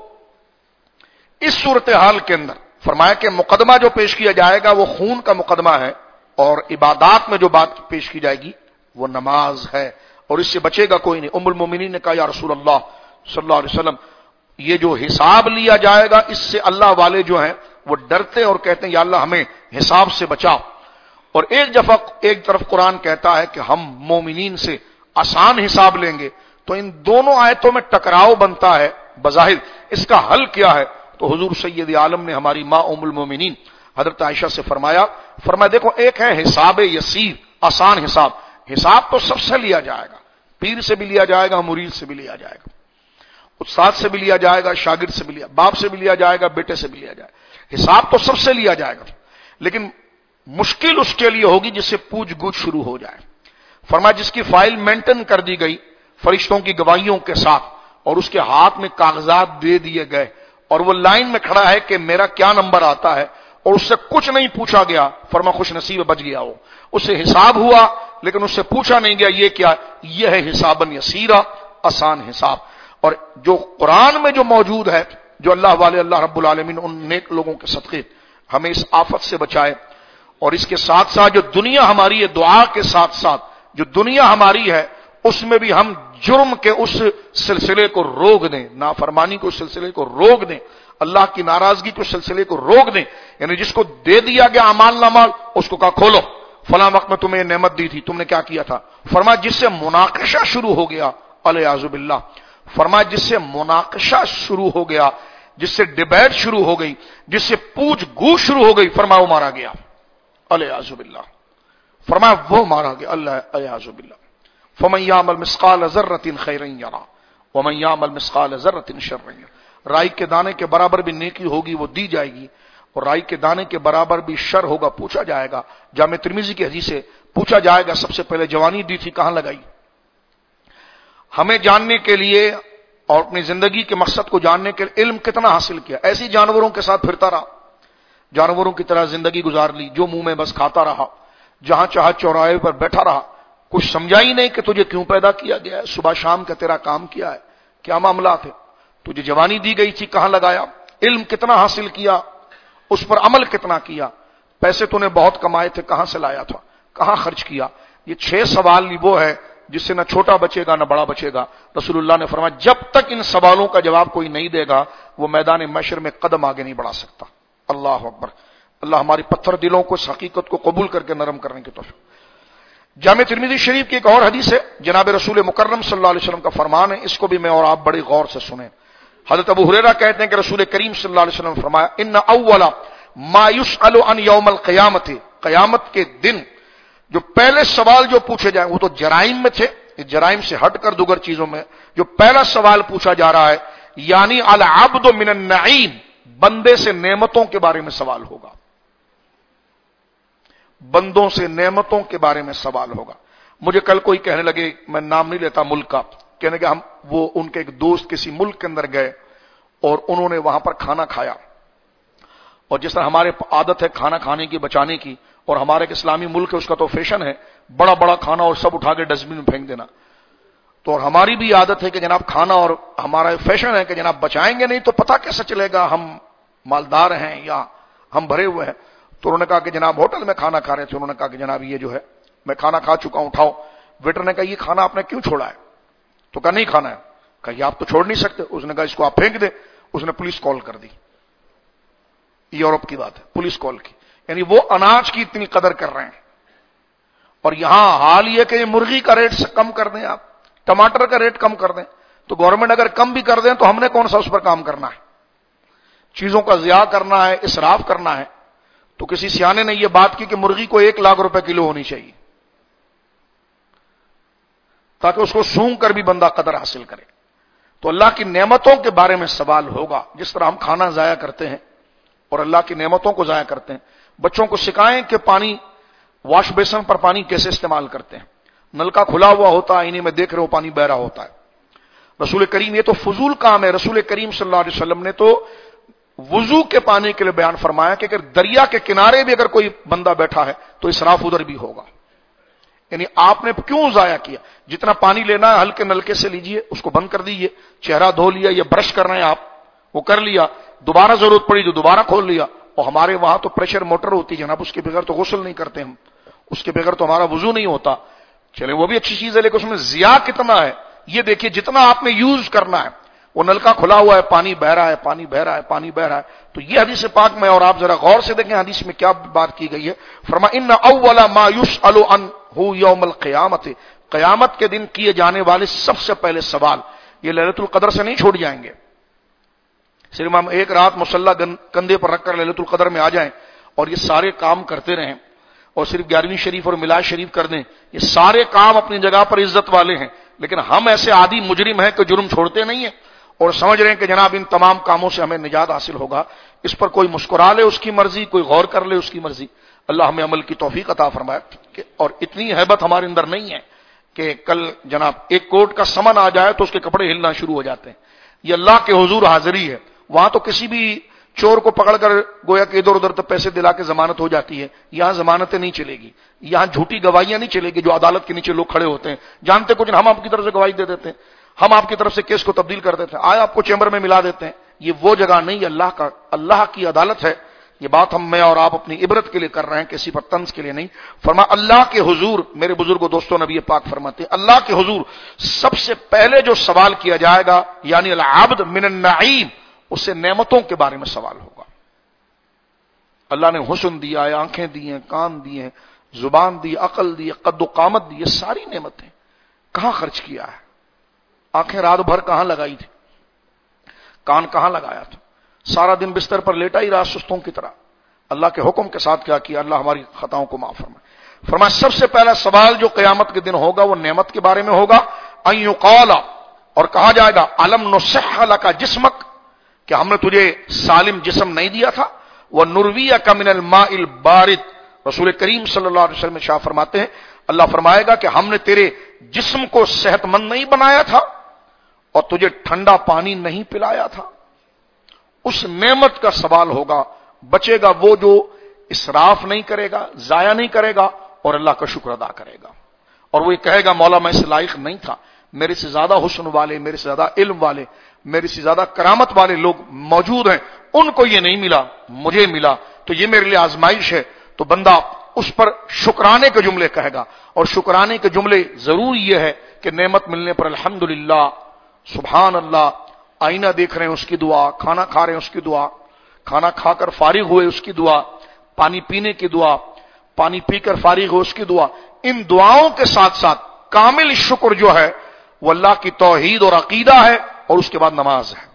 اس صورتحال کے اندر فرمایا کہ مقدمہ جو پیش کیا جائے گا وہ خون کا مقدمہ ہے، اور عبادات میں جو بات پیش کی جائے گی وہ نماز ہے، اور اس سے بچے گا کوئی نہیں۔ ام المومنین نے کہا یا رسول اللہ صلی اللہ علیہ وسلم یہ جو حساب لیا جائے گا اس سے اللہ والے جو ہیں وہ ڈرتے اور کہتے ہیں یا اللہ ہمیں حساب سے بچا، اور ایک طرف قرآن کہتا ہے کہ ہم مومنین سے آسان حساب لیں گے، تو ان دونوں آیتوں میں ٹکراؤ بنتا ہے بظاہر۔ اس کا حل کیا ہے؟ تو حضور سید عالم نے ہماری ماں ام المومنین حضرت عائشہ سے فرمایا دیکھو ایک ہے حساب یسیر، آسان حساب، حساب تو سب سے لیا جائے گا، پیر سے بھی لیا جائے گا، مرید سے بھی لیا جائے گا، استاد سے بھی لیا جائے گا، شاگرد سے بھی لیا، باپ سے بھی لیا جائے گا، بیٹے سے بھی لیا جائے گا، حساب تو سب سے لیا جائے گا، لیکن مشکل اس کے لیے ہوگی جس سے پوچھ گچھ شروع ہو جائے۔ فرمایا جس کی فائل مینٹن کر دی گئی فرشتوں کی گواہیوں کے ساتھ اور اس کے ہاتھ میں کاغذات دے دیے گئے اور وہ لائن میں کھڑا ہے کہ میرا کیا نمبر آتا ہے اور اس سے کچھ نہیں پوچھا گیا، فرما خوش نصیب بچ گیا ہو، اس سے حساب ہوا لیکن اس سے پوچھا نہیں گیا یہ کیا، یہ ہے حساباً یسیرا، آسان حساب۔ اور جو قرآن میں جو موجود ہے، جو اللہ والے اللہ رب العالمین ان نیک لوگوں کے صدقے ہمیں اس آفت سے بچائے، اور اس کے ساتھ ساتھ جو دنیا ہماری ہے، دعا کے ساتھ ساتھ جو دنیا ہماری ہے اس میں بھی ہم جرم کے اس سلسلے کو روک دیں، نافرمانی کے اس سلسلے کو روک دیں، اللہ کی ناراضگی کے سلسلے کو روک دیں، یعنی جس کو دے دیا گیا اعمال نامال اس کو کہا کھولو، فلاں وقت میں تمہیں نعمت دی تھی، تم نے کیا کیا تھا؟ فرمایا جس سے مناقشہ شروع ہو گیا، الیاذ باللہ، فرمایا جس سے مناقشہ شروع ہو گیا، جس سے ڈیبیٹ شروع ہو گئی، جس سے پوچھ گچھ شروع ہو گئی، فرمایا وہ مارا گیا، الیاذ باللہ، فرمایا وہ مارا گیا، الیاذ باللہ۔ فمن یعمل مثقال ذرۃ خیرا یرہ ومن یعمل مثقال ذرۃ شرا یرہ، رائی کے دانے کے برابر بھی نیکی ہوگی وہ دی جائے گی، اور رائی کے دانے کے برابر بھی شر ہوگا، پوچھا جائے گا۔ جامع ترمذی کی حدیث سے پوچھا جائے گا سب سے پہلے جوانی دی تھی کہاں لگائی؟ ہمیں جاننے کے لیے اور اپنی زندگی کے مقصد کو جاننے کے لیے علم کتنا حاصل کیا؟ ایسی جانوروں کے ساتھ پھرتا رہا، جانوروں کی طرح زندگی گزار لی، جو منہ میں بس کھاتا رہا، جہاں چاہا چوراہے پر بیٹھا رہا، کچھ سمجھا ہی نہیں کہ تجھے کیوں پیدا کیا گیا ہے، صبح شام کا تیرا کام کیا ہے، کیا معاملات ہے، تجھے جوانی دی گئی تھی کہاں لگایا، علم کتنا حاصل کیا، اس پر عمل کتنا کیا، پیسے تو نے بہت کمائے تھے کہاں سے لایا تھا، کہاں خرچ کیا۔ یہ 6 سوال وہ ہے جس سے نہ چھوٹا بچے گا نہ بڑا بچے گا۔ رسول اللہ نے فرمایا جب تک ان سوالوں کا جواب کوئی نہیں دے گا وہ میدان محشر میں قدم آگے نہیں بڑھا سکتا۔ اللہ اکبر۔ اللہ ہماری پتھر دلوں کو اس حقیقت کو قبول کر کے نرم کرنے کی توفیق۔ جامع ترمذی شریف کی ایک اور حدیث ہے، جناب رسول مکرم صلی اللہ علیہ وسلم کا فرمان ہے، اس کو بھی میں اور آپ بڑی غور سے سنیں۔ حضرت ابو ہریرہ کہتے ہیں کہ رسول کریم صلی اللہ علیہ وسلم نے فرمایا ان اول ما یسأل عن یوم القیامت، قیامت کے دن جو پہلے سوال جو پوچھے جائیں وہ تو جرائم میں تھے، جرائم سے ہٹ کر دوگر چیزوں میں جو پہلا سوال پوچھا جا رہا ہے یعنی العبد من النعیم، بندے سے نعمتوں کے بارے میں سوال ہوگا، بندوں سے نعمتوں کے بارے میں سوال ہوگا۔ مجھے کل کوئی کہنے لگے، میں نام نہیں لیتا ملک کا، کہنے کہ وہ ان کے ایک دوست کسی ملک کے اندر گئے اور انہوں نے وہاں پر کھانا کھایا، اور جس طرح ہمارے عادت ہے کھانا کھانے کی بچانے کی، اور ہمارے ایک اسلامی ملک ہے اس کا تو فیشن ہے بڑا بڑا کھانا اور سب اٹھا کے ڈسٹ بن میں پھینک دینا، تو اور ہماری بھی عادت ہے کہ جناب کھانا اور ہمارا فیشن ہے کہ جناب بچائیں گے نہیں تو پتہ کیسے چلے گا ہم مالدار ہیں یا ہم بھرے ہوئے ہیں۔ تو انہوں نے کہا کہ جناب ہوٹل میں کھانا کھا رہے تھے، انہوں نے کہا کہ جناب یہ جو ہے میں کھانا کھا چکا ہوں اٹھاؤ۔ ویٹر نے کہا یہ کھانا آپ نے کیوں چھوڑا ہے؟ تو کہا نہیں کھانا ہے۔ کہا یہ آپ تو چھوڑ نہیں سکتے۔ اس نے کہا اس کو آپ پھینک دیں۔ اس نے پولیس کال کر دی، یورپ کی بات ہے، پولیس کال کی، یعنی وہ اناج کی اتنی قدر کر رہے ہیں۔ اور یہاں حال یہ کہ مرغی کا ریٹ کم کر دیں، آپ ٹماٹر کا ریٹ کم کر دیں، تو گورنمنٹ اگر کم بھی کر دیں تو ہم نے کون سا اس پر کام کرنا ہے؟ چیزوں کا ضیاع کرنا ہے، اسراف کرنا ہے۔ تو کسی سیانے نے یہ بات کی کہ مرغی کو 1 لاکھ روپے کلو ہونی چاہیے تاکہ اس کو سونگ کر بھی بندہ قدر حاصل کرے۔ تو اللہ کی نعمتوں کے بارے میں سوال ہوگا، جس طرح ہم کھانا ضائع کرتے ہیں اور اللہ کی نعمتوں کو ضائع کرتے ہیں۔ بچوں کو سکھائیں کہ پانی واش بیسن پر پانی کیسے استعمال کرتے ہیں، نل کا کھلا ہوا ہوتا ہے، انہیں میں دیکھ رہے ہو پانی بہ رہا ہوتا ہے۔ رسول کریم یہ تو فضول کام ہے، رسول کریم صلی اللہ علیہ وسلم نے تو وضو کے پانی کے لیے بیان فرمایا کہ اگر دریا کے کنارے بھی اگر کوئی بندہ بیٹھا ہے تو اسراف ادھر بھی ہوگا، یعنی آپ نے کیوں ضائع کیا؟ جتنا پانی لینا ہے ہلکے نلکے سے لیجئے، اس کو بند کر دیجئے، چہرہ دھو لیا یا برش کر رہے ہیں آپ وہ کر لیا، دوبارہ ضرورت پڑی تو دوبارہ کھول لیا۔ اور ہمارے وہاں تو پریشر موٹر ہوتی ہے جناب، اس کے بغیر تو غسل نہیں کرتے ہم، اس کے بغیر تو ہمارا وضو نہیں ہوتا۔ چلے وہ بھی اچھی چیز ہے لیکن اس میں ضیاء کتنا ہے یہ دیکھیے، جتنا آپ نے یوز کرنا ہے، وہ نلکا کھلا ہوا ہے، پانی بہ رہا ہے، پانی بہ رہا ہے، پانی بہ رہا ہے۔ تو یہ حدیث پاک میں اور آپ ذرا غور سے دیکھیں حدیث میں کیا بات کی گئی ہے۔ فرمایا ان اول ما یسأل عنہ یوم القیامت، قیامت کے دن کیے جانے والے سب سے پہلے سوال یہ لیلۃ القدر سے نہیں چھوڑ جائیں گے۔ صرف ہم ایک رات مصلی کندھے پر رکھ کر لیلۃ القدر میں آ جائیں اور یہ سارے کام کرتے رہیں اور صرف 11ویں شریف اور میلاد شریف کر دیں، یہ سارے کام اپنی جگہ پر عزت والے ہیں، لیکن ہم ایسے عادی مجرم ہیں کہ جرم چھوڑتے نہیں ہیں اور سمجھ رہے ہیں کہ جناب ان تمام کاموں سے ہمیں نجات حاصل ہوگا۔ اس پر کوئی مسکرا لے اس کی مرضی، کوئی غور کر لے اس کی مرضی۔ اللہ ہمیں عمل کی توفیق عطا فرمائے۔ اور اتنی ہیبت ہمارے اندر نہیں ہے کہ کل جناب ایک کوٹ کا سمن آ جائے تو اس کے کپڑے ہلنا شروع ہو جاتے ہیں۔ یہ اللہ کے حضور حاضری ہے، وہاں تو کسی بھی چور کو پکڑ کر گویا کہ ادھر ادھر تو پیسے دلا کے ضمانت ہو جاتی ہے، یہاں ضمانتیں نہیں چلے گی، یہاں جھوٹی گواہیاں نہیں چلے گی جو عدالت کے نیچے لوگ کھڑے ہوتے ہیں، جانتے کچھ ہم آپ کی طرف سے گواہی دے دیتے ہیں، ہم آپ کی طرف سے کیس کو تبدیل کر دیتے ہیں، آئے آپ کو چیمبر میں ملا دیتے ہیں۔ یہ وہ جگہ نہیں، اللہ کی عدالت ہے۔ یہ بات میں اور آپ اپنی عبرت کے لیے کر رہے ہیں، کسی پر طنز کے لیے نہیں۔ فرمایا اللہ کے حضور، میرے بزرگوں دوستوں نبی پاک فرماتے ہیں اللہ کے حضور سب سے پہلے جو سوال کیا جائے گا یعنی العبد من النعیم، اس سے نعمتوں کے بارے میں سوال ہوگا۔ اللہ نے حسن دیا ہے، آنکھیں دی ہیں، کان دیے ہیں، زبان دی، عقل دی، قد و قامت دی، یہ ساری نعمتیں کہاں خرچ کیا ہے؟ آنکھیں رات بھر کہاں لگائی تھی؟ کان کہاں لگایا تھا؟ سارا دن بستر پر لیٹا ہی رہا سستوں کی طرح؟ اللہ کے حکم کے ساتھ کیا کیا؟ اللہ ہماری خطاؤں کو معاف فرمائے۔ فرمایا سب سے پہلا سوال جو قیامت کے دن ہوگا وہ نعمت کے بارے میں ہوگا۔ ان یقال، اور کہا جائے گا الم نصح لک جسمک، کہ ہم نے تجھے سالم جسم نہیں دیا تھا؟ وَنُرْوِيَكَ مِنَ الْمَاءِ الْبَارِدِ، رسول کریم صلی اللہ علیہ وسلم شاہ فرماتے ہیں اللہ فرمائے گا کہ ہم نے تیرے جسم کو صحت مند نہیں بنایا تھا اور تجھے ٹھنڈا پانی نہیں پلایا تھا. اس نعمت کا سوال ہوگا. بچے گا وہ جو اسراف نہیں کرے گا، ضائع نہیں کرے گا اور اللہ کا شکر ادا کرے گا. اور وہ یہ کہے گا مولا میں اس لائق نہیں تھا، میرے سے زیادہ حسن والے، میرے سے زیادہ علم والے، میرے سے زیادہ کرامت والے لوگ موجود ہیں، ان کو یہ نہیں ملا، مجھے ملا، تو یہ میرے لیے آزمائش ہے. تو بندہ اس پر شکرانے کے جملے کہے گا. اور شکرانے کے جملے ضرور یہ ہے کہ نعمت ملنے پر الحمدللہ، سبحان اللہ، آئینہ دیکھ رہے ہیں اس کی دعا، کھانا کھا رہے ہیں اس کی دعا، کھانا کھا کر فارغ ہوئے اس کی دعا، پانی پینے کی دعا، پانی پی کر فارغ ہوئے اس کی دعا. ان دعاؤں کے ساتھ ساتھ کامل شکر جو ہے وہ اللہ کی توحید اور عقیدہ ہے اور اس کے بعد نماز ہے.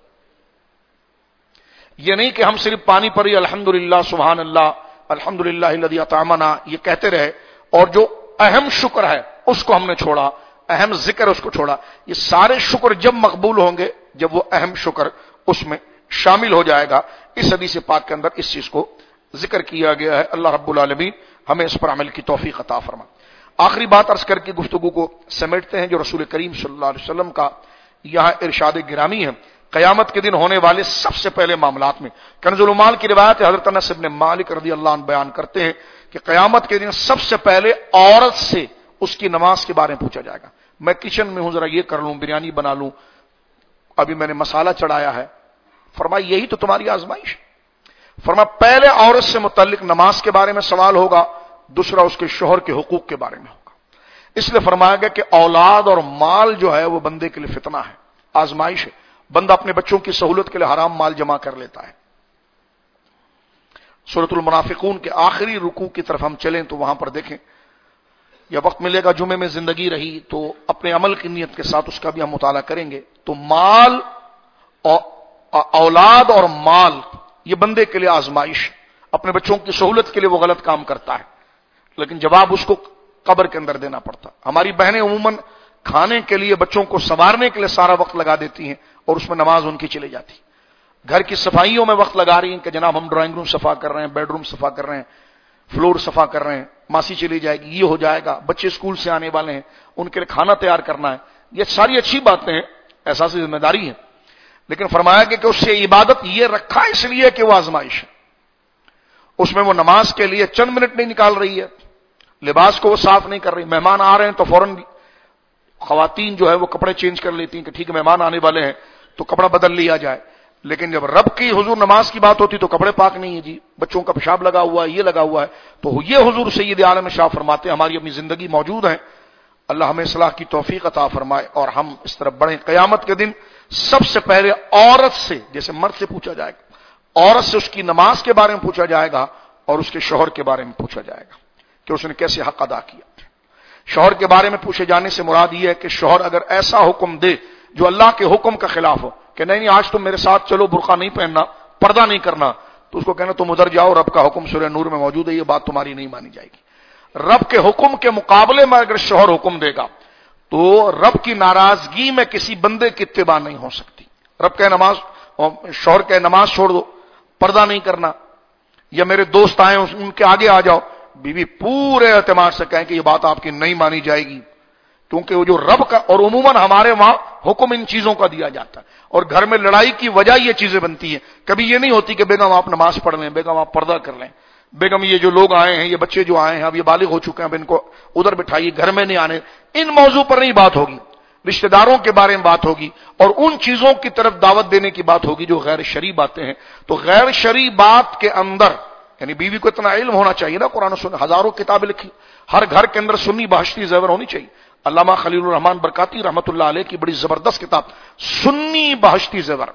یہ نہیں کہ ہم صرف پانی پر ہی الحمدللہ سبحان اللہ الحمدللہ الذی اطعمنا یہ کہتے رہے اور جو اہم شکر ہے اس کو ہم نے چھوڑا، اہم ذکر اس کو چھوڑا. یہ سارے شکر جب مقبول ہوں گے جب وہ اہم شکر اس میں شامل ہو جائے گا. اس حدیث پاک کے اندر اس چیز کو ذکر کیا گیا ہے. اللہ رب العالمین ہمیں اس پر عمل کی توفیق عطا فرما. آخری بات عرض کر کے گفتگو کو سمیٹتے ہیں جو رسول کریم صلی اللہ علیہ وسلم کا یہاں ارشاد گرامی ہے. قیامت کے دن ہونے والے سب سے پہلے معاملات میں کنز العمال کی روایت حضرت انس بن مالک رضی اللہ عنہ بیان کرتے ہیں کہ قیامت کے دن سب سے پہلے عورت سے اس کی نماز کے بارے میں پوچھا جائے گا. میں کچن میں ہوں، ذرا یہ کر لوں، بریانی بنا لوں، ابھی میں نے مسالہ چڑھایا ہے. فرمایا یہی تو تمہاری آزمائش. فرمایا پہلے عورت سے متعلق نماز کے بارے میں سوال ہوگا، دوسرا اس کے شوہر کے حقوق کے بارے میں ہوگا. اس لیے فرمایا گیا کہ اولاد اور مال جو ہے وہ بندے کے لیے فتنہ ہے، آزمائش ہے. بندہ اپنے بچوں کی سہولت کے لیے حرام مال جمع کر لیتا ہے. سورۃ المنافقون کے آخری رکوع کی طرف ہم چلیں تو وہاں پر دیکھیں، یا وقت ملے گا جمعے میں زندگی رہی تو اپنے عمل کی نیت کے ساتھ اس کا بھی ہم مطالعہ کریں گے. تو مال اور اولاد اور مال یہ بندے کے لیے آزمائش. اپنے بچوں کی سہولت کے لیے وہ غلط کام کرتا ہے لیکن جواب اس کو قبر کے اندر دینا پڑتا. ہماری بہنیں عموماً کھانے کے لیے بچوں کو سنوارنے کے لیے سارا وقت لگا دیتی ہیں اور اس میں نماز ان کی چلی جاتی. گھر کی صفائیوں میں وقت لگا رہی ہیں کہ جناب ہم ڈرائنگ روم صفا کر رہے ہیں، بیڈ روم صفا کر رہے ہیں، فلور صفا کر رہے ہیں، ماسی چلی جائے گی، یہ ہو جائے گا، بچے اسکول سے آنے والے ہیں ان کے لیے کھانا تیار کرنا ہے. یہ ساری اچھی باتیں ہیں، احساس ذمہ داری ہے، لیکن فرمایا کہ اس سے عبادت یہ رکھا اس لیے کہ وہ آزمائش ہے. اس میں وہ نماز کے لیے چند منٹ نہیں نکال رہی ہے، لباس کو وہ صاف نہیں کر رہی. مہمان آ رہے ہیں تو فوراً خواتین جو ہے وہ کپڑے چینج کر لیتی ہیں کہ ٹھیک ہے مہمان آنے والے ہیں تو کپڑا بدل لیا جائے. لیکن جب رب کی حضور نماز کی بات ہوتی تو کپڑے پاک نہیں ہے جی، بچوں کا پیشاب لگا ہوا ہے، یہ لگا ہوا ہے. تو یہ حضور سید عالم شاہ فرماتے ہیں ہماری اپنی زندگی موجود ہے. اللہ ہمیں اصلاح کی توفیق عطا فرمائے اور ہم اس طرف بڑھیں. قیامت کے دن سب سے پہلے عورت سے، جیسے مرد سے پوچھا جائے گا، عورت سے اس کی نماز کے بارے میں پوچھا جائے گا اور اس کے شوہر کے بارے میں پوچھا جائے گا کہ اس نے کیسے حق ادا کیا. شوہر کے بارے میں پوچھے جانے سے مراد یہ ہے کہ شوہر اگر ایسا حکم دے جو اللہ کے حکم کا خلاف ہو کہ نہیں آج تم میرے ساتھ چلو، برقع نہیں پہننا، پردہ نہیں کرنا، تو اس کو کہنا تم ادھر جاؤ، رب کا حکم سورہ نور میں موجود ہے، یہ بات تمہاری نہیں مانی جائے گی. رب کے حکم کے مقابلے میں اگر شوہر حکم دے گا تو رب کی ناراضگی میں کسی بندے کی اتباع نہیں ہو سکتی. رب کہ نماز، شوہر کہ نماز چھوڑ دو، پردہ نہیں کرنا، یا میرے دوست آئے ان کے آگے آ جاؤ، بیوی پورے اعتماد سے کہیں کہ یہ بات آپ کی نہیں مانی جائے گی، کیونکہ وہ جو رب کا، اور عموماً ہمارے وہاں حکم ان چیزوں کا دیا جاتا ہے اور گھر میں لڑائی کی وجہ یہ چیزیں بنتی ہیں. کبھی یہ نہیں ہوتی کہ بیگم آپ نماز پڑھ لیں، بیگم آپ پردہ کر لیں، بیگم یہ جو لوگ آئے ہیں، یہ بچے جو آئے ہیں اب یہ بالغ ہو چکے ہیں، اب ان کو ادھر بٹھائیے، گھر میں نہیں آنے. ان موضوع پر نہیں بات ہوگی، رشتہ داروں کے بارے میں بات ہوگی اور ان چیزوں کی طرف دعوت دینے کی بات ہوگی جو غیر شرعی باتیں ہیں. تو غیر شرعی بات کے اندر یعنی بیوی کو اتنا علم ہونا چاہیے نا. قرآن و سنت ہزاروں کتابیں لکھی، ہر گھر کے اندر سنی بہشتی زیور ہونی چاہیے. علامہ خلیل الرحمان برکاتی رحمت اللہ علیہ کی بڑی زبردست کتاب سنی بہشتی زیور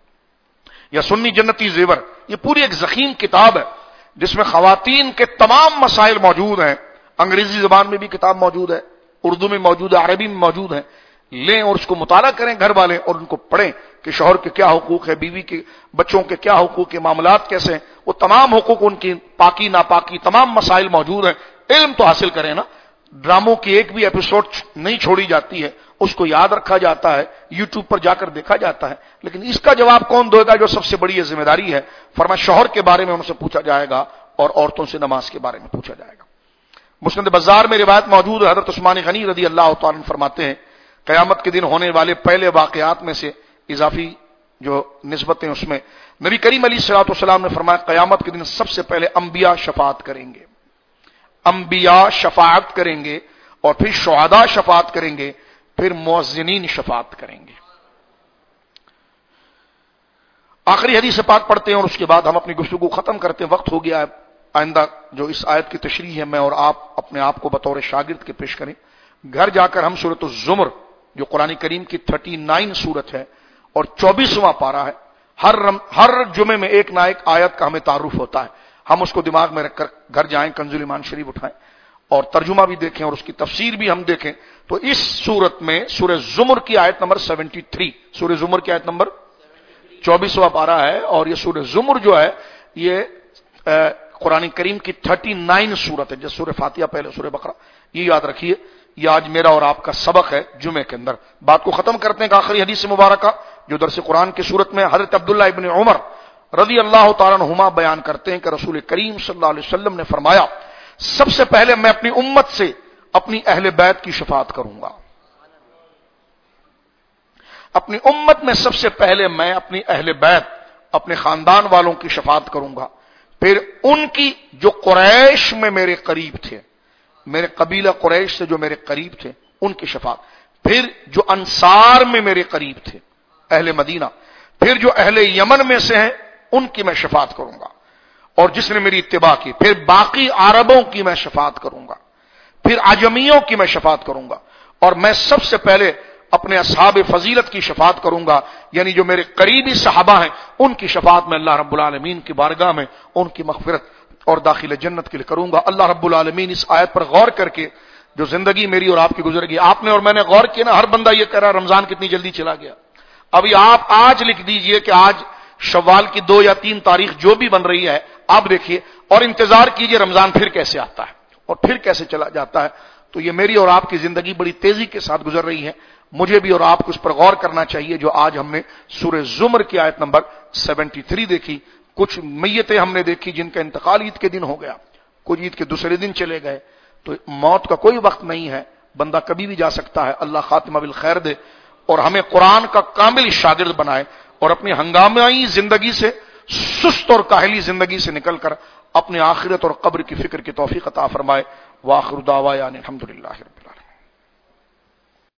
یا سنی جنتی زیور، یہ پوری ایک ضخیم کتاب ہے جس میں خواتین کے تمام مسائل موجود ہیں. انگریزی زبان میں بھی کتاب موجود ہے، اردو میں موجود ہے، عربی میں موجود ہے. لیں اور اس کو مطالعہ کریں گھر والے اور ان کو پڑھیں کہ شوہر کے کیا حقوق ہے، بیوی کے، بچوں کے کیا حقوق ہے، معاملات کیسے ہیں. وہ تمام حقوق، ان کی پاکی ناپاکی، تمام مسائل موجود ہیں. علم تو حاصل کریں نا. ड्रामों की एक भी एपिसोड नहीं छोड़ी जाती है, उसको याद रखा जाता है, यूट्यूब पर जाकर देखा जाता है। लेकिन इसका जवाब कौन देगा? जो सबसे बड़ी ये जिम्मेदारी है। फरमाया शौहर के बारे में उनसे पूछा जाएगा और औरतों से नमाज के बारे में पूछा जाएगा। मुस्नद बज़ार में रिवायत मौजूद है, हज़रत उस्मान गनी रज़ी अल्लाह तआला अन्हु फरमाते हैं, क़यामत के दिन होने वाले पहले वाक़यात में से इजाफी जो निस्बतें उसमें नबी करीम अलैहिस्सलातु वस्सलाम ने फरमाया क़यामत के दिन सबसे पहले अंबिया शफाअत करेंगे, अंबिया शफाअत करेंगे, और फिर शुहदा शफाअत करेंगे, फिर मुअज्जिनीन शफाअत करेंगे। आखिरी हदीस पाक पढ़ते हैं और उसके बाद हम अपनी गुफ्तगू खत्म करते हैं। वक्त हो गया है। आइंदा जो इस आयत की तशरीह है, मैं और आप अपने आप को बतौर शागिर्द के पेश करें। घर जाकर हम सूरत ज़ुमर जो कुरान करीम की 39 सूरत है और 24वां पारा है, हर जुमे में एक ना एक आयत का हमें तारुफ होता है। हम उसको दिमाग में रखकर घर जाएं, कंजुल ईमान शरीफ उठाएं और तर्जुमा भी देखें और उसकी तफसीर भी हम देखें। तो इस सूरत में सूरह ज़ुमर की आयत नंबर 73, सूरह ज़ुमर की आयत नंबर 24वां पारा है, और ये सूरह ज़ुमर जो है ये कुरान करीम की 39 सूरत है, जैसे सूरह फातिहा पहले सूरह बकरा। ये याद रखिए, ये आज मेरा और आपका सबक है जुमे के अंदर। बात को खत्म करते हैं आखिरी हदीस मुबारका जो दरस कुरान की सूरत में हजरत अब्दुल्लाह इब्न उमर रज़ी अल्लाह तआला अन्हुमा बयान करते हैं कि रसूल करीम सल्लल्लाहु अलैहि वसल्लम ने फरमाया, सबसे पहले मैं अपनी उम्मत से अपनी अहले बैत की शफाअत करूंगा। अपनी उम्मत में सबसे पहले मैं अपनी अहले बैत, अपने खानदान वालों की शफाअत करूंगा, फिर उनकी जो कुरैश में मेरे करीब थे, मेरे कबीला कुरैश से जो मेरे करीब थे उनकी शफाअत, फिर जो अंसार में मेरे करीब थे अहले मदीना, फिर जो अहले यमन में से हैं उनकी मैं शफाअत करूंगा, और जिसने मेरी इत्तिबा की, फिर बाकी अरबों की मैं शफाअत करूंगा, फिर अजमियों की मैं शफाअत करूंगा, और मैं सबसे पहले अपने असहाब फजीलत की शफाअत करूंगा, यानी जो मेरे करीबी सहाबा हैं उनकी शफाअत में अल्लाह रब्बुल आलमीन की बारगाह में उनकी मग़फ़िरत और दाखिल जन्नत के लिए करूंगा। अल्लाह रब्बुल आलमीन इस आयत पर गौर करके जो जिंदगी मेरी और आपकी गुजर गई, आपने और मैंने गौर किया ना, हर बंदा ये कह रहा रमजान कितनी जल्दी चला गया। अभी आप आज लिख दीजिए कि आज शव्वाल की 2 या 3 तारीख जो भी बन रही है, आप देखिए और इंतजार कीजिए रमजान फिर कैसे आता है और फिर कैसे चला जाता है। तो ये मेरी और आपकी जिंदगी बड़ी तेजी के साथ गुजर रही है। मुझे भी और आपको उस पर गौर करना चाहिए जो आज हमने सूरह ज़ुमर की आयत नंबर 73 देखी। कुछ मैयतें हमने देखी जिनका इंतकाल ईद के दिन हो गया, कुछ ईद के दूसरे दिन चले गए। तो मौत का कोई वक्त नहीं है, बंदा कभी भी जा सकता है। अल्लाह खातिमा बिल खैर दे और हमें कुरान का कामिल शागिर्द बनाए और अपनी हंगामाई जिंदगी से, सुस्त और काहली जिंदगी से निकलकर अपने आखिरत और कब्र की फिक्र की तौफीक अता फरमाए। व आखिरु दावाना अनिल हम्दुलिल्लाहि रब्बिल आलमीन।